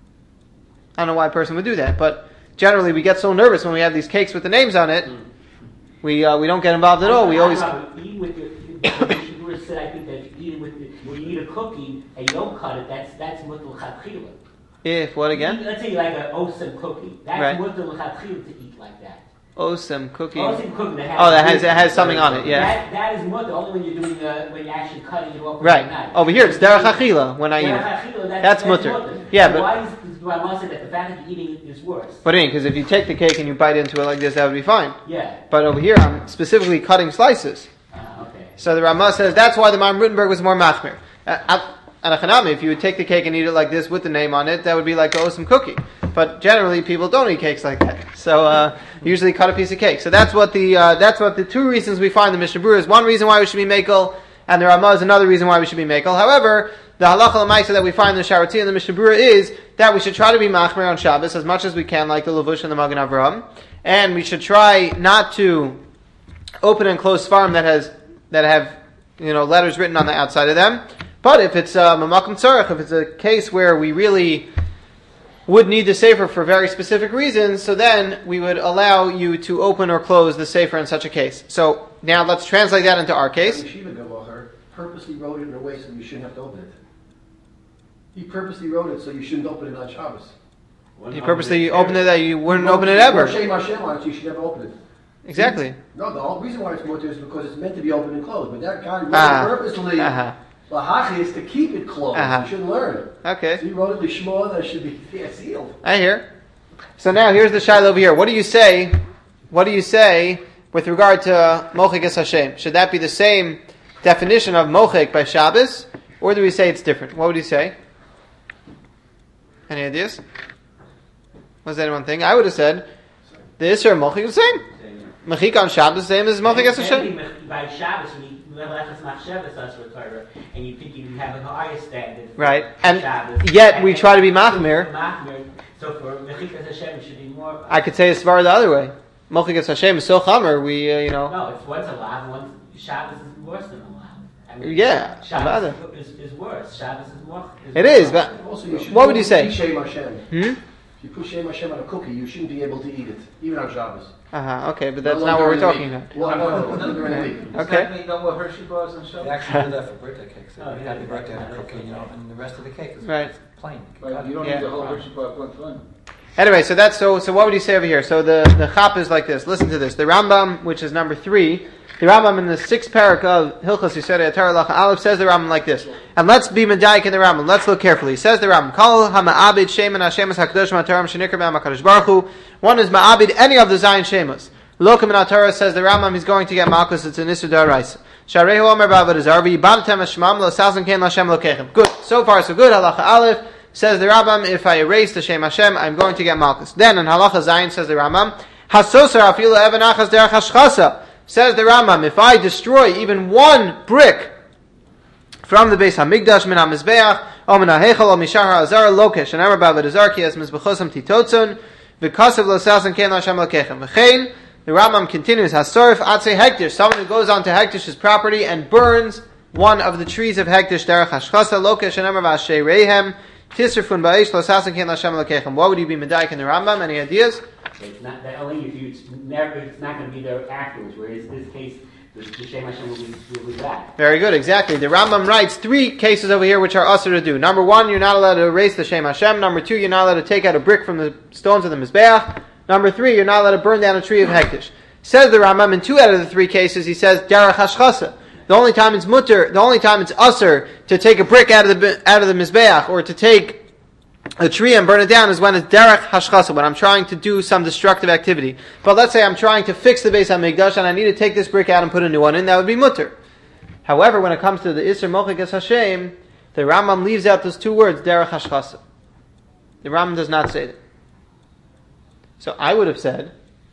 I don't know why a person would do that, but generally we get so nervous when we have these cakes with the names on it, we uh, we don't get involved at all. We always... Eat with the, said, I think that if you eat, with the, when you eat a cookie and you don't cut it, that's that's mutal chatchila. If, what again? Let's say like an osem cookie. That's right. mutal chatchila to eat like that. Osem cookie. Osem cookie that has oh, that has, it has something on it, yeah. That, that is mutal only when you're doing, uh, when you're actually cutting it off. Right. Over here, it's derech achila when I eat it. That's, that's, that's mutter. mutter. Yeah, so but... why is Ramah say that the fact that you're eating it is worse? What do you mean? Because if you take the cake and you bite into it like this, that would be fine. Yeah. But over here, I'm specifically cutting slices. Uh, okay. So the Ramah says that's why the Maram Rutenberg was more machmir. Uh, and a chanami, if you would take the cake and eat it like this with the name on it, that would be like the osem cookie. But generally, people don't eat cakes like that. So uh, usually cut a piece of cake. So that's what the uh, that's what the two reasons we find the Mishnah Berurah is. One reason why we should be mekel, and the Ramah is another reason why we should be mekel. However, the halacha l'maisa that we find in the Sharatzi and the Mishnah Berurah is that we should try to be machmir on Shabbos as much as we can, like the Levush and the Magen Avraham, and we should try not to open and close farm that has that have you know letters written on the outside of them. But if it's a mamakim tzarech, if it's a case where we really would need the sefer for very specific reasons, so then we would allow you to open or close the sefer in such a case. So now let's translate that into our case. Shiva Gavaher purposely wrote it in a way so you shouldn't have to open it. He purposely wrote it so you shouldn't open it on Shabbos. He purposely opened it that you wouldn't open it ever. Shem Hashem on it, so you should never open it. Exactly. No, the whole reason why it's mutter is because it's meant to be open and closed. But that guy wrote Ah. it purposely. Uh-huh. Lahachi is to keep it closed. Uh-huh. You shouldn't learn. Okay. So he wrote it lishma that should be yeah, sealed. I hear. So now here's the shiloh over here. What do you say? What do you say with regard to mochik es Hashem? Should that be the same definition of mochik by Shabbos, or do we say it's different? What would you say? Any ideas? What does anyone think? I would have said the Isser of mochik is the same. Mochik on Shabbos the same as mochik es Hashem. By Shabbos, when you and you think you have a higher standard. Right, and Shabbos, yet and we try to be machmir. So for Mechikas Hashem, it should be more. I could say it's far the other way. Mochikas Hashem is so chamer. We, uh, you know. No, it's one's a lav, one's Shabbos is worse than a lav. I mean, Yeah, Shabbos is, is, is worse. Shabbos is more. Is It more. is, but Also, you should what would you say? Shem Hashem. Hmm. If you put Shem Hashem on a cookie, you shouldn't be able to eat it, even on Shabbos. Uh huh. Okay, but that's Let not alone what we're during talking the about. week. Well, no, no, no, during the week. Does Okay. that mean no more Hershey bars and They stuff? actually do that for birthday cakes. They Oh, make yeah, happy birthday on a yeah, cookie, you know, and the rest of the cake is Right. plain. Right, you don't Yeah. need the whole Hershey bar at one time. Anyway, so that's so. So what would you say over here? So the the chap is like this. Listen to this. The Rambam, which is number three, the Rambam in the sixth parak of Hilchos Yisrael Torah Lacha Aleph says the Rambam like this. And let's be medayik in the Rambam. Let's look carefully. He says the Rambam, Kol ha'ma'abid shemen ha'shemas ha'kadosh ma'ataram shenikra b'am ha'kadosh baruch Hu. One is ma'abid any of the Zion shemas. Lokum in Torah says the Rambam he's going to get malchus. It's an Isur D'Oraisa. Sharehu Omer Ba'avad Azarvi Yibadatem Hashmam Lo Salzin Ken Lashem Lokechem. Good. So far so good. Halacha Aleph. Says the Rambam, if I erase the Shem Hashem, I'm going to get malchus. Then in Halacha Zayin says the Rambam, Hasosar afilu even achas derech hashchasa. Says the Rambam, if I destroy even one brick from the Beis Hamikdash min hamizbeach, o min hahechel o mishar ha'azar lokesh, and Amar Ba'avad Azar ki es mizbechosam titotzon, v'kasav lo salzin ken Hashem lokechem. V'chein, the Rambam continues, Hasorif atzei hektish, someone who goes on to Hektish's property and burns one of the trees of Hektish derech hashchasa lokesh, and Amar V'ashrei reihem, Tisrafun ba'esh lo salzin ken Hashem lokechem. What would you be medayik in the Rambam? Any ideas? It's not that only if you. It's never. It's not going to be there afterwards. Whereas in this case, the, the Shem Hashem will be, will be back. Very good, exactly. The Rambam writes three cases over here which are usher to do. Number one, you're not allowed to erase the Shem Hashem. Number two, you're not allowed to take out a brick from the stones of the Mizbeach. Number three, you're not allowed to burn down a tree of Hektish. Says the Rambam, in two out of the three cases, he says, Derech Hashchasa. The only time it's mutter, the only time it's usher to take a brick out of the out of the Mizbeach, or to take a tree and burn it down is when it's derech hashchasa, when I'm trying to do some destructive activity. But let's say I'm trying to fix the Beis HaMikdash and I need to take this brick out and put a new one in, that would be mutter. However, when it comes to the Isser Mochikes Hashem, the Rambam leaves out those two words, derech hashchasa. The Rambam does not say that. So I would have said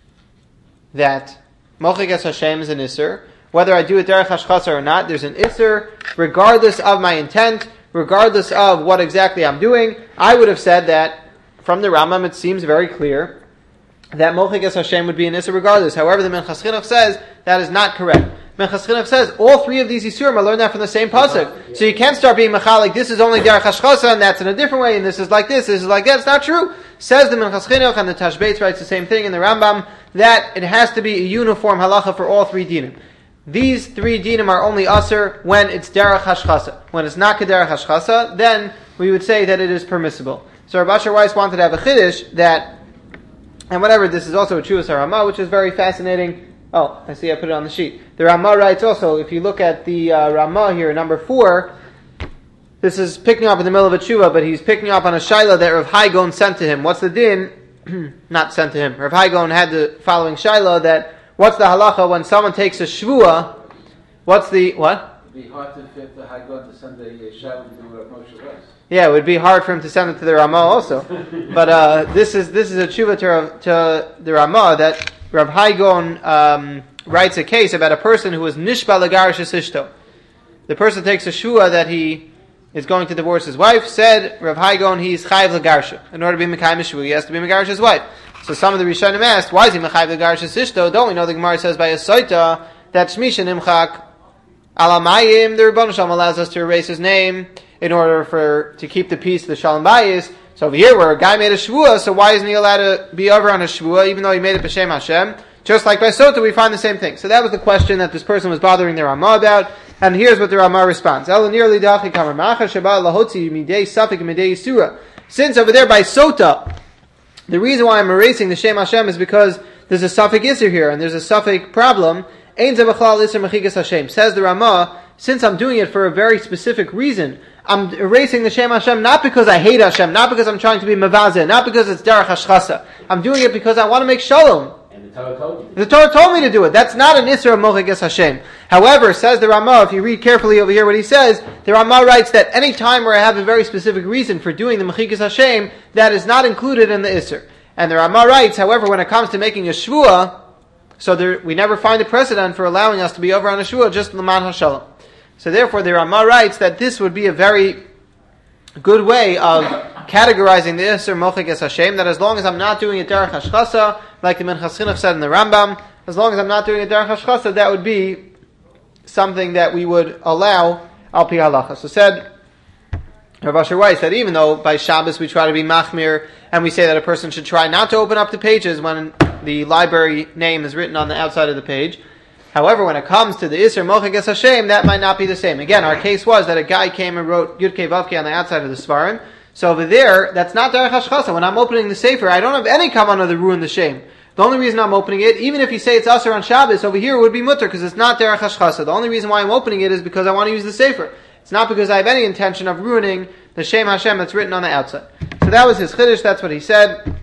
that Mochikes Hashem is an Isser. Whether I do it derech hashchasa or not, there's an Isser, regardless of my intent, regardless of what exactly I'm doing. I would have said that, from the Rambam, it seems very clear that Mochikes Hashem would be an Isser regardless. However, the Minchas Chinuch says that is not correct. Minchas Chinuch says all three of these Isurim are learned that from the same pasuk. So you can't start being machalik, this is only derech hashchasa, and that's in a different way, and this is like this, this is like that. It's not true. Says the Minchas Chinuch, and the Tashbetz writes the same thing in the Rambam, that it has to be a uniform halacha for all three dinim. These three dinim are only aser when it's derech hashchasa. When it's not kederech hashchasa, then we would say that it is permissible. So Rav Asher Weiss wanted to have a chiddush that, and whatever, this is also a Chuvas HaRamah, which is very fascinating. Oh, I see I put it on the sheet. The Ramah writes also, if you look at the uh, Ramah here, number four, this is picking up in the middle of a tshuva, but he's picking up on a shaila that Rav Haigon sent to him. What's the din? Not sent to him. Rav Haigon had the following shaila that, what's the halacha when someone takes a shvua? What's the, what? It'd be hard to fit the Haigon to send a shaila to Rav Moshe Weiss. Yeah, it would be hard for him to send it to the Ramah also. But uh, this is this is a tshuva to, to the Ramah that Rav Haigon um, writes a case about a person who was nishba l'garish ishto. The person takes a shvua that he is going to divorce his wife. Said Rav Haigon, he's chayiv l'garsha. In order to be mekayim shvua, he has to be megarish his wife. So some of the Rishonim asked, why is he mechayiv l'garish ishto? Don't we know the Gemara says by a soita that shmisha nimchak alamayim, the Rebbeinu Shalom allows us to erase his name in order for to keep the peace of the Shalom Bayis. So over here, where a guy made a shvua, so why isn't he allowed to be over on a shvua, even though he made it b'shem Hashem? Just like by Sota, we find the same thing. So that was the question that this person was bothering the Ramah about, and here's what the Ramah responds. Since over there by Sota, the reason why I'm erasing the Shem Hashem is because there's a suffix isser here, and there's a suffix problem. Says the Ramah, since I'm doing it for a very specific reason, I'm erasing the Shem Hashem not because I hate Hashem, not because I'm trying to be mavazeh, not because it's derech hashchasa. I'm doing it because I want to make shalom. And the Torah told you. The Torah told me to do it. That's not an Isra of Mochikes Hashem. However, says the Ramah, if you read carefully over here what he says, the Ramah writes that any time where I have a very specific reason for doing the Mochikes Hashem, that is not included in the Isra. And the Ramah writes, however, when it comes to making a Shvuah, so there, we never find a precedent for allowing us to be over on a Shvuah, just L'man HaShalom. So therefore, the Ramah writes that this would be a very good way of categorizing the Isser Mochikes Hashem, that as long as I'm not doing it derech hashchasa, like the Minchas Chinuch said in the Rambam, as long as I'm not doing it derech hashchasa, that would be something that we would allow al pi halacha. So said Rav Asher Weiss that even though by Shabbos we try to be machmir, and we say that a person should try not to open up the pages when the library name is written on the outside of the page, however, when it comes to the Isser Mochikes Hashem, that might not be the same. Again, our case was that a guy came and wrote Yud Kei Vav Kei on the outside of the Svarim. So over there, that's not derech hashchasa. When I'm opening the Sefer, I don't have any kavanah to ruin the shame. The only reason I'm opening it, even if you say it's Asr on Shabbos, over here it would be mutter, because it's not derech hashchasa. The only reason why I'm opening it is because I want to use the Sefer. It's not because I have any intention of ruining the Shem Hashem that's written on the outside. So that was his chiddush, that's what he said.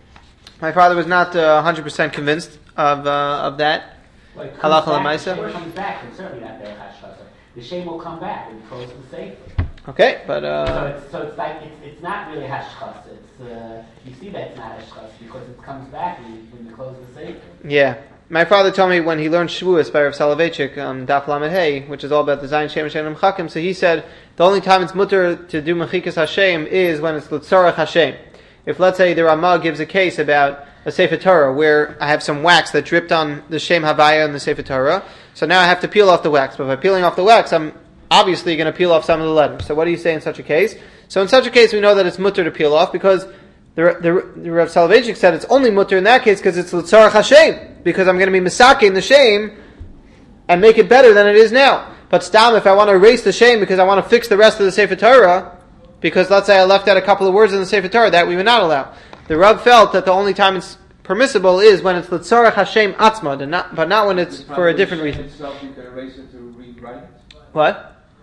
My father was not uh, one hundred percent convinced of uh, of that. Well, it Halacha comes back, l'maisa. the shame comes back, and certainly not derech hashchasa. The shame will come back when you close the Sefer. Okay, but... So Uh, it's, so it's like, it's, it's not really hashchasa. It's, uh, you see that it's not hashchasa because it comes back when you, when you close the Sefer. yeah. My father told me when he learned Shavuos by Rav Soloveitchik on Daf Lamed Hey, which is all about the Zayin Shem Hashem Chakim, so he said the only time it's mutter to do Mechikas Hashem is when it's L'tzorach Hashem. If, let's say, the Ramah gives a case about a Sefer Torah where I have some wax that dripped on the Shem Havaya in the Sefer Torah, so now I have to peel off the wax. But by peeling off the wax, I'm obviously going to peel off some of the letters. So what do you say in such a case? So in such a case, we know that it's mutter to peel off because the, the, the Rav Soloveitchik said it's only mutter in that case because it's L'tzorach Hashem, because I'm going to be misaking the shame and make it better than it is now. But stam, if I want to erase the shame because I want to fix the rest of the Sefer Torah, because let's say I left out a couple of words in the Sefer Torah, that we would not allow. The Rav felt that the only time it's permissible is when it's L'tzorach Hashem atzma, not, but not when it's for a different reason. Itself, you could erase it to rewrite it. What?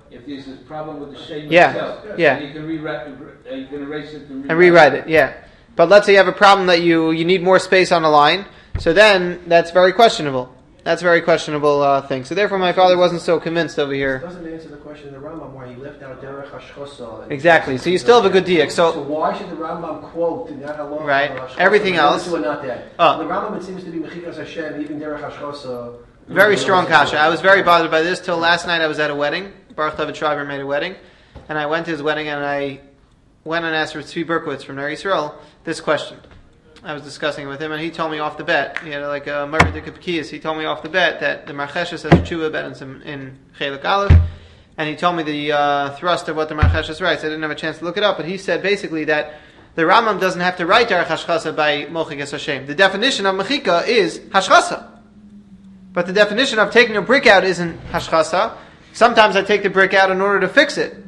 if there's a problem with the shame Yeah, itself. yeah. You can rewrite, uh, you can erase it and rewrite, And rewrite it, yeah. But let's say you have a problem that you, you need more space on a line, so then that's very questionable. That's a very questionable uh, thing. So therefore my father wasn't so convinced over It here. doesn't answer the question of the Rambam why he left out Derech HaShchosa. Exactly. So you still have a good diak. So So, why should the Rambam quote in that halacha? Right. uh, Hashchosa, Everything but the other else- two are not that. Oh. The Rambam, it seems to be Mechikas Hashem, even Derech HaShchosa. very strong kasha. I was very bothered by this till last night I was at a wedding. Baruch David Schreiber made a wedding. And I went to his wedding and I went and asked for Tzvi Berkowitz from Ner Yisrael this question. I was discussing it with him, and he told me off the bat. He had like a Murray Kiyas. He told me off the bat that the Marcheshes has a tshuva bet in some in Chelik Aleph, and he told me the uh, thrust of what the Marcheshes writes. I didn't have a chance to look it up, but he said basically that the Rambam doesn't have to write Derech Hashchasa by Mochikas Hashem. The definition of Mechika is Hashchasa, but the definition of taking a brick out isn't Hashchasa. Sometimes I take the brick out in order to fix it,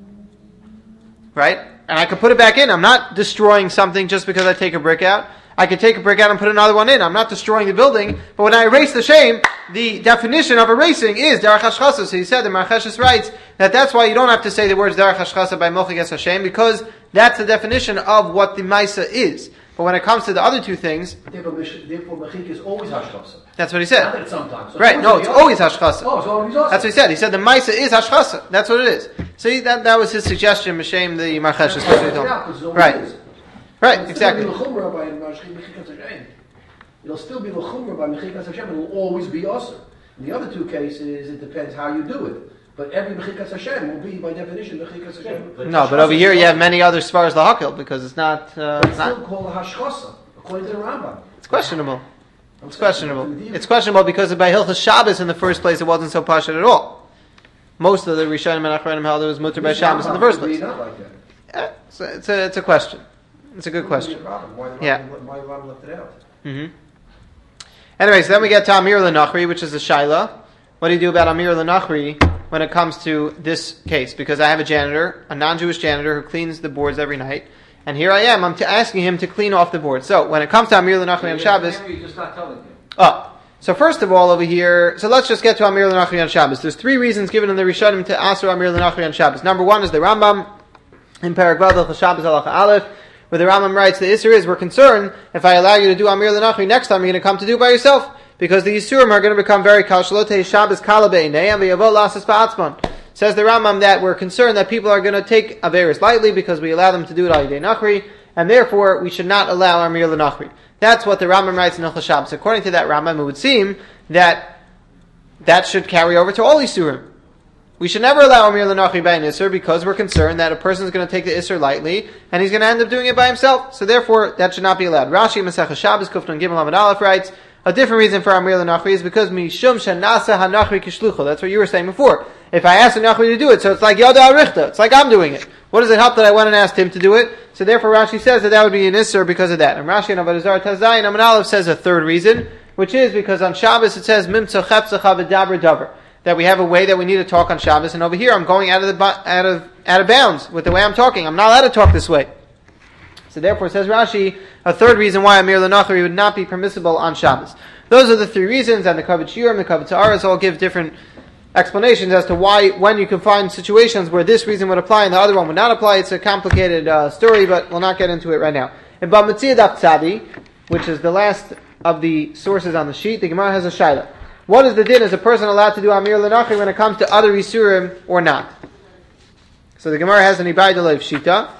right? And I could put it back in. I'm not destroying something just because I take a brick out. I could take a brick out and put another one in. I'm not destroying the building. But when I erase the shame, the definition of erasing is Derech Hashchasa. So he said, the Marcheshes writes, that that's why you don't have to say the words Derech Hashchasa by Mochikas Hashem, because that's the definition of what the Maisa is. But when it comes to the other two things, Therefore, Mesh- therefore Mechika is always Hashchosa. that's what he Not said. that it's sometimes. So Right, no, it's always Hashchasa. Oh, it's always awesome. That's what he said. He said the Maisa is Hashchasa. That's what it is. See, that, that was his suggestion, M'shem the Marcheshes. That's what he told me. Right. Right, exactly. It'll still be l'chumra by Mechikas Hashem. It'll still be l'chumra by Mechikas Hashem. It will always be awesome. In the other two cases, it depends how you do it. But every Mechikas Hashem will be, by definition, Mechikas Hashem. No, but over here you have many other Svaras Lahakil, because it's not, uh, But it's it's still not, called a Hashchosa, according to the Rambam. it's questionable. It's questionable. It's questionable because by Hilchas Shabbos in the first place it wasn't so pashut at all. Most of the Rishonim and Achronim held it was mutter by Shabbos in the first place. Not like that. Eh, It's a, it's a, it's a question. It's a good question. Why the Yeah. Rambam- why the Rambam left it out? hmm Anyway, so then we get to Amir L'Nachri, which is the Shaila. What do you do about Amir L'Nachri when it comes to this case? Because I have a janitor, a non-Jewish janitor who cleans the boards every night. And here I am, I'm t- asking him to clean off the board. So when it comes to Amir L'Nachri on Shabbos... You're just not telling him. Oh, so first of all over here, so let's just get to Amir L'Nachri on Shabbos. There's three reasons given in the Rishonim to Asur Amir L'Nachri on Shabbos. Number one is the Rambam in Perek Vav Hilchos Shabbos Halacha Aleph, where the Rambam writes, the Isser is, we're concerned, if I allow you to do Amir L'Nachri, next time you're going to come to do it by yourself, because the Yisurim are going to become very kal. Shalote Shabbos kala be'inei, and v'yavo lasas ba'atzman. Says the Rambam that we're concerned that people are going to take Averis lightly, because we allow them to do it al yidei Nachri, and therefore we should not allow Amir L'Nachri. That's what the Rambam writes in Hilchos Shabbos. According to that Rambam, it would seem that that should carry over to all Yisurim. We should never allow Amir L'Nachri by an Isser because we're concerned that a person is going to take the Isser lightly and he's going to end up doing it by himself. So therefore, that should not be allowed. Rashi Masechah Shabbos Kufton Gimel Amud Aleph writes, a different reason for Amir L'Nachri is because Mishum Shanasa HaNachri Kishlucho. That's what you were saying before. If I ask the Nachri to do it, so it's like Yada Arichta. It's like I'm doing it. What does it help that I went and asked him to do it? So therefore Rashi says that that would be an Isser because of that. And Rashi and Avodah Zarah Tazayin Amud Aleph says a third reason, which is because on Shabbos it says Mimtza Chepsacha V'Daber Davar. That we have a way that we need to talk on Shabbos, and over here I'm going out of the out of out of bounds with the way I'm talking. I'm not allowed to talk this way. So therefore, says Rashi, a third reason why Amir L'Nachri would not be permissible on Shabbos. Those are the three reasons, and the Kavod Shiurim, the Kavod Ta'aros all give different explanations as to why, when you can find situations where this reason would apply and the other one would not apply. It's a complicated uh, story, but we'll not get into it right now. In Bava Metzia Daf Tzadi, which is the last of the sources on the sheet, the Gemara has a shaila. What is the din? Is a person allowed to do Amir L'Nachri when it comes to other Yisurim or not? So the Gemara has an Ibai Delev Shita,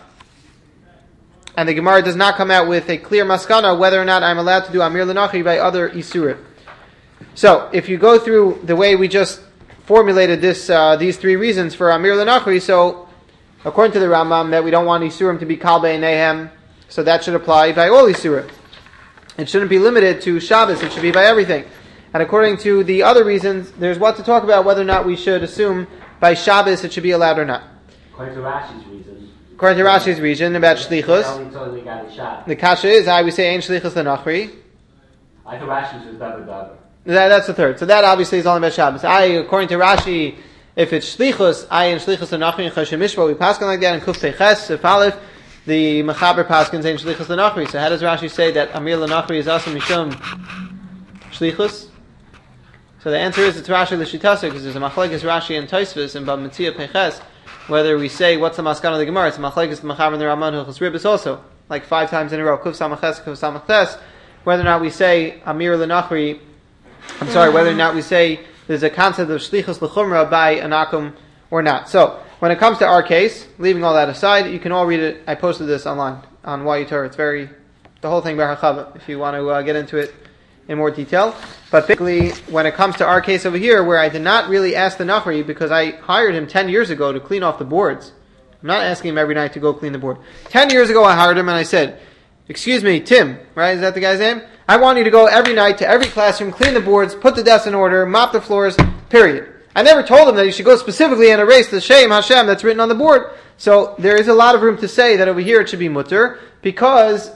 and the Gemara does not come out with a clear maskana whether or not I'm allowed to do Amir L'Nachri by other Yisurim. So if you go through the way we just formulated this, uh, these three reasons for Amir L'Nachri, so according to the Rambam that we don't want Yisurim to be Kal Be'enehem, so that should apply by all Yisurim. It shouldn't be limited to Shabbos, it should be by everything. And according to the other reasons, there's what to talk about whether or not we should assume by Shabbos it should be allowed or not. According to Rashi's reason. According to Rashi's reason about Shlichus, Only told we got a shot. the kasha is, I we say Ein Shlichus L'Nachri. I thought Rashi's was double double. That, that's the third. So that obviously is only about Shabbos. I, according to Rashi, if it's Shlichus, I in Shlichus L'Nachri and Choshen Mishpah, we paskin like that in Kuf Peches, if Aleph, the Mechaber paskins Ein Shlichus L'Nachri. So how does Rashi say that Amir L'Nachri is also Mishum Shlichus? So the answer is it's Rashi l'shitasa because there's a machlekes Rashi and Tosfos and Bab Metzia Peches. Whether we say what's the maskana of the Gemara, it's a machlekes Mechaber and the Ramban Hilchos Ribos also, like five times in a row. Kuf Samaches, Kuf Samaches. Whether or not we say Amir Lenachri, I'm sorry, whether or not we say there's a concept of shlichus l'chumra by anakum or not. So when it comes to our case, leaving all that aside, you can all read it. I posted this online on Y U Torah. It's very the whole thing Bar Hachava if you want to uh, get into it in more detail. But basically, when it comes to our case over here, where I did not really ask the Nachri because I hired him ten years ago to clean off the boards. I'm not asking him every night to go clean the board. Ten years ago I hired him and I said, excuse me, Tim, right? Is that the guy's name? I want you to go every night to every classroom, clean the boards, put the desks in order, mop the floors, period. I never told him that he should go specifically and erase the Shem Hashem that's written on the board. So there is a lot of room to say that over here it should be mutter because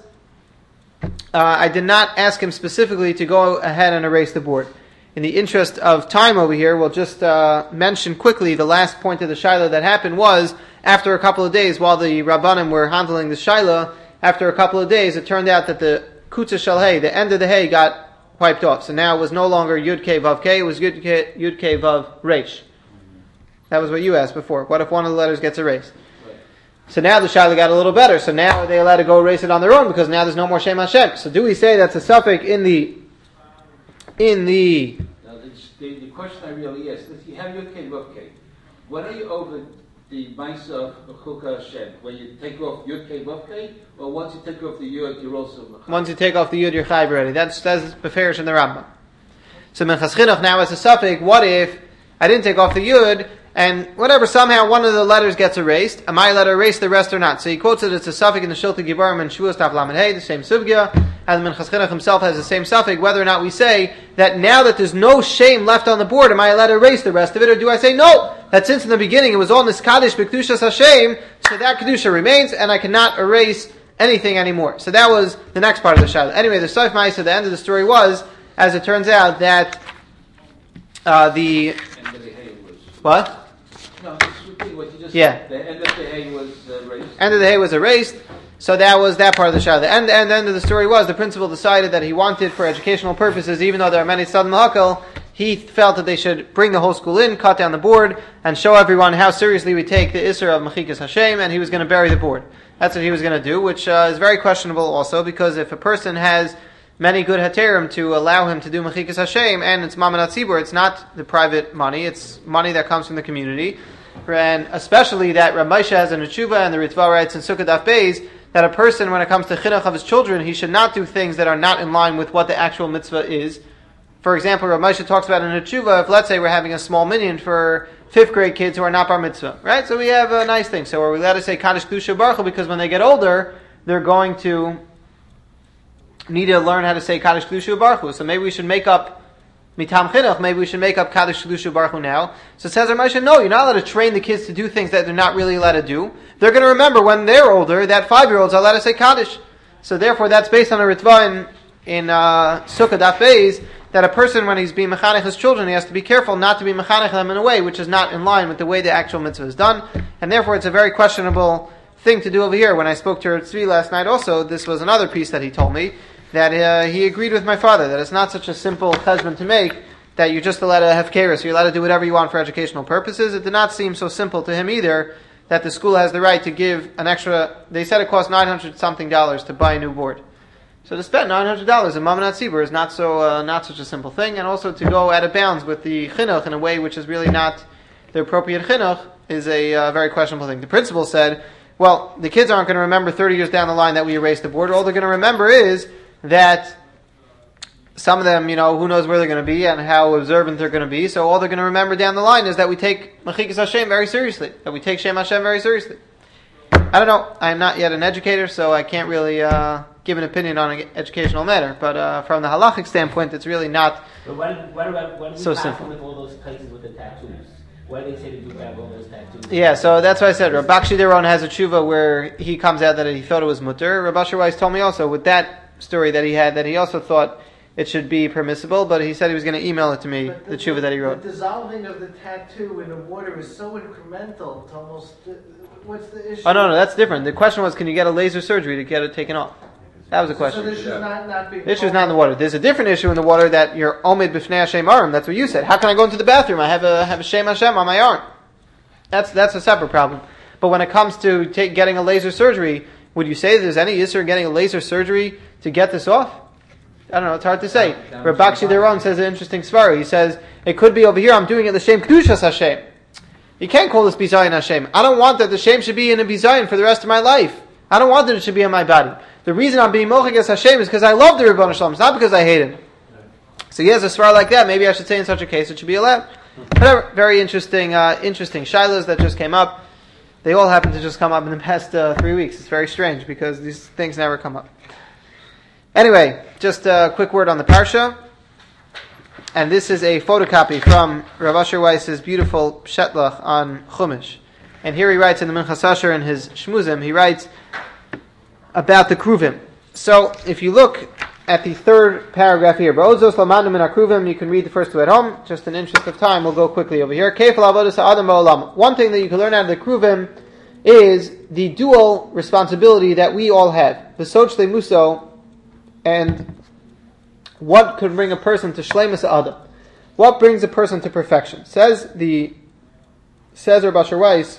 Uh, I did not ask him specifically to go ahead and erase the board. In the interest of time over here, we'll just uh, mention quickly the last point of the Shiloh that happened was, after a couple of days, while the Rabbanim were handling the Shiloh, after a couple of days, it turned out that the Kutza Shel Hey, the end of the Hey, got wiped off. So now it was no longer Yud Kei Vav Kei, it was Yud Kei, Yud Kei Vav Reish. That was what you asked before. What if one of the letters gets erased? So now the Shiloh got a little better. So now are they allowed to go erase it on their own because now there's no more Shem Hashem. So do we say that's a suffix in the in the Now the, the, the question I really ask is: you have your Kei Vav Kei. When are you over the Maisa of Chukah Hashem? When you take off Yud Kei Vav Kei, or once you take off the Yud, you're also Mechai? Once you take off the Yud, you're Chayv already. That's that's Beferish in the Rambam. So Menchas Chinuch now as a suffix. What if I didn't take off the Yud? And whatever, somehow one of the letters gets erased. Am I allowed to erase the rest or not? So he quotes it, it's a suffix in the Shilta Gibarim and Shuas Taf Lamed Hey, the same suvgya. And Menchas Chinuch himself has the same suffix, whether or not we say that now that there's no shame left on the board, am I allowed to erase the rest of it? Or do I say, no, that since in the beginning it was all Niskadish B'Kedushas Hashem, so that Kedusha remains, and I cannot erase anything anymore. So that was the next part of the Shiloh. Anyway, the Sof Ma'aseh, the end of the story was, as it turns out, that uh, the... End of the hay was. What? No, just repeat what you just Yeah. said. The end of the hay was uh, raised. End of the hay was erased, so that was that part of the Shiloh. The end, and the end of the story was, the principal decided that he wanted, for educational purposes, even though there are many Tzad Mahakal, he felt that they should bring the whole school in, cut down the board, and show everyone how seriously we take the Isser of Mechikas Hashem, and he was going to bury the board. That's what he was going to do, which uh, is very questionable also, because if a person has many good heterim to allow him to do Mechikas Hashem, and it's Mamanat Tzibur, it's not the private money, it's money that comes from the community, and especially that Rav Moshe has in the Tshuva and the Ritva writes in Sukkot Daf Beis, that a person, when it comes to chinuch of his children, he should not do things that are not in line with what the actual mitzvah is. For example, Rav Moshe talks about in the Tshuva, if let's say we're having a small minyan for fifth grade kids who are not bar mitzvah, right? So we have a nice thing. So are we allowed to say Kaddish Kedusha Baruch Hu, because when they get older, they're going to need to learn how to say Kaddish Kedusha Baruch Hu. So maybe we should make up Mitam Chinuch, maybe we should make up Kaddish Kedusha Baruch Hu now. So says Rav Moshe, no, you're not allowed to train the kids to do things that they're not really allowed to do. They're going to remember when they're older that five-year-olds are allowed to say Kaddish. So therefore, that's based on a Ritva in, in uh, Sukkah Daf Beis, that a person, when he's being mechanech his children, he has to be careful not to be mechanech them in a way which is not in line with the way the actual mitzvah is done. And therefore, it's a very questionable thing to do over here. When I spoke to Tzvi last night also, this was another piece that he told me, that uh, he agreed with my father, that it's not such a simple cheshbon to make, that you're just allowed to have keres, you're allowed to do whatever you want for educational purposes. It did not seem so simple to him either, that the school has the right to give an extra, they said it cost nine hundred something dollars to buy a new board. So to spend nine hundred dollars in Mamanat Tzibur is not so, uh, not such a simple thing, and also to go out of bounds with the chinuch in a way which is really not the appropriate chinuch is a uh, very questionable thing. The principal said, well, the kids aren't going to remember thirty years down the line that we erased the board. All they're going to remember is that some of them, you know, who knows where they're going to be and how observant they're going to be. So all they're going to remember down the line is that we take Mechikas Hashem very seriously, that we take Shem Hashem very seriously. I don't know. I am not yet an educator, so I can't really uh, give an opinion on an educational matter. But uh, from the halachic standpoint, it's really not But when, when, when, when we so pass simple. with all those places with the tattoos, why do they say to do have all those tattoos? Yeah, so that's why I said Rav Bakshi Deron has a tshuva where he comes out that he thought it was mutter. Rav Asher Weiss told me also with that story that he had that he also thought it should be permissible, but he said he was going to email it to me, But the tshuva that he wrote. The dissolving of the tattoo in the water is so incremental to almost. What's the issue? Oh no, no, that's different. The question was, can you get a laser surgery to get it taken off? That was the So question. the issue is not, not being. The issue is not in the water. There's a different issue in the water that you're omid b'fnei Hashem arim. That's what you said. How can I go into the bathroom? I have a have a Shem Hashem on my arm. That's that's a separate problem. But when it comes to take, getting a laser surgery, would you say that there's any issue in getting a laser surgery to get this off? I don't know. It's hard to say. Reb Bakshi Deron says an interesting svara. He says it could be over here. I'm doing it l'shem kedushas Hashem. You can't call this bizayin Hashem. I don't want that the shame should be in a bizayin for the rest of my life. I don't want that it should be on my body. The reason I'm being mochik Hashem is because I love the Rebbeinu Shalom. It's not because I hate him. So he has a svara like that. Maybe I should say in such a case it should be allowed. Whatever. Very interesting, uh, interesting shilas that just came up. They all happen to just come up in the past uh, three weeks. It's very strange because these things never come up. Anyway, just a quick word on the parsha. And this is a photocopy from Rav Asher Weiss's beautiful Shetlach on Chumash. And here he writes in the Minchas Asher in his Shmuzim, he writes about the Kruvim. So, if you look at the third paragraph here, Ba'odzos Lamanu Min HaKruvim, you can read the first two at home. Just in interest of time, we'll go quickly over here. Keifel Avodas Ha'adam Ba'olam. One thing that you can learn out of the Kruvim is the dual responsibility that we all have. V'soch Muso, and what could bring a person to Shleimus Adam? What brings a person to perfection? Says the says Rav Asher Weiss,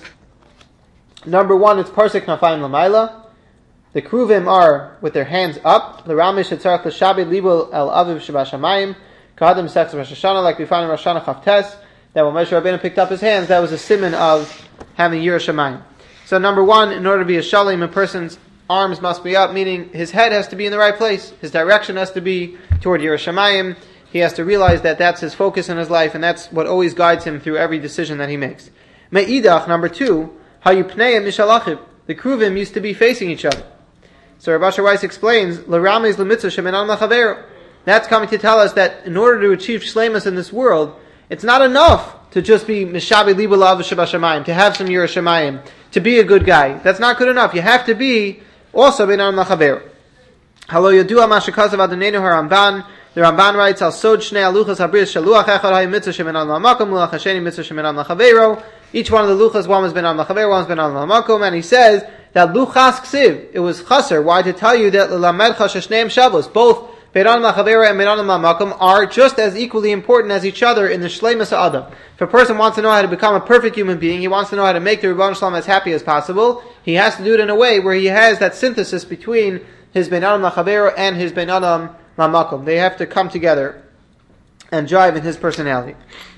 number one, it's Parsek Nafayim Lamaila. The Kruvim are with their hands up. L'ramish etzarach l'shabed libul el aviv shabashamayim. K'adam sechs Rosh Hashanah, like we find in Rosh Hashanah Chavtes, that when Moshe Rabbeinu picked up his hands, that was a siman of having Yirah Shamayim. So number one, in order to be a shalim, a person's arms must be up, meaning his head has to be in the right place. His direction has to be toward Yirah Shamayim. He has to realize that that's his focus in his life, and that's what always guides him through every decision that he makes. Me'idach, number two, hayupneim mishalachiv. The Kruvim used to be facing each other. So Rav Asher Weiss explains, L'ramez l'mitzvah shemenan l'chaver. That's coming to tell us that in order to achieve shleimus in this world, it's not enough to just be mishabi libu la'av shabashamayim, to have some Yirah Shamayim, to be a good guy. That's not good enough. You have to be also benan l'chaver. Halo yadua ma shekasav adonenu haRamban. The Ramban writes, Al sod shnei aluchas habris shaluach echad hay mitzvah shemenan l'makom luach hasheni mitzvah shemenan l'chavero. Each one of the luchas, one was benan l'chaver, one was benan l'makom, and he says that luchas ksiv, it was chaser. Why? To tell you that l'lamedcha sheshneim shavos, both benan l'chaver and benan l'makom are just as equally important as each other in the shleimus Adam. If a person wants to know how to become a perfect human being, he wants to know how to make the Rebbeinu Shalom as happy as possible, he has to do it in a way where he has that synthesis between his benan l'chaver and his benan l'makom. They have to come together and jive in his personality.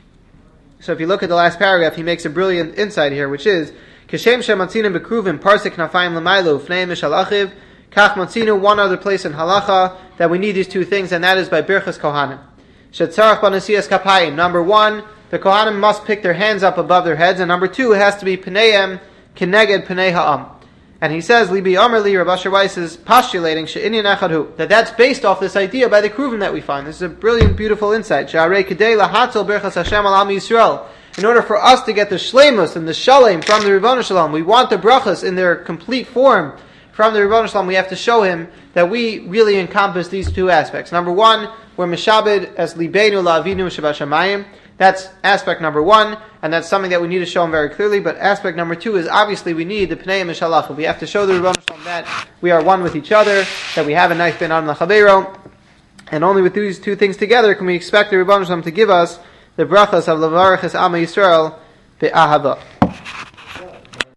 So if you look at the last paragraph, he makes a brilliant insight here, which is Kashem shematzinu bekruvim parsek nafayim l'maylo ufnei mishalachiv kach matzinu, one other place in halacha that we need these two things, and that is by birchas kohanim. Shetzarach banasiyas kapayim. Number one, the kohanim must pick their hands up above their heads, and number two, it has to be pneihem keneged pnei ha'am. And he says, Libi Amar Li, Rav Asher Weiss is postulating she'inyan echad, that that's based off this idea by the Kruvim that we find. This is a brilliant, beautiful insight. She'arei kedei lahatzol berchas Hashem al am Yisrael. In order for us to get the shleimus and the shalem from the Rebbeinu Shalom, we want the brachas in their complete form from the Rebbeinu Shalom. We have to show him that we really encompass these two aspects. Number one, we're mishabed as libeinu la'avinu shabashamayim. That's aspect number one, and that's something that we need to show him very clearly. But aspect number two is obviously we need the pnei mishalach. We have to show the Rebbeinu Shalom that we are one with each other, that we have a nice ben am l'chaveiro, and only with these two things together can we expect the Rebbeinu Shalom to give us the brachas of levarachas Am Yisrael be'ahava.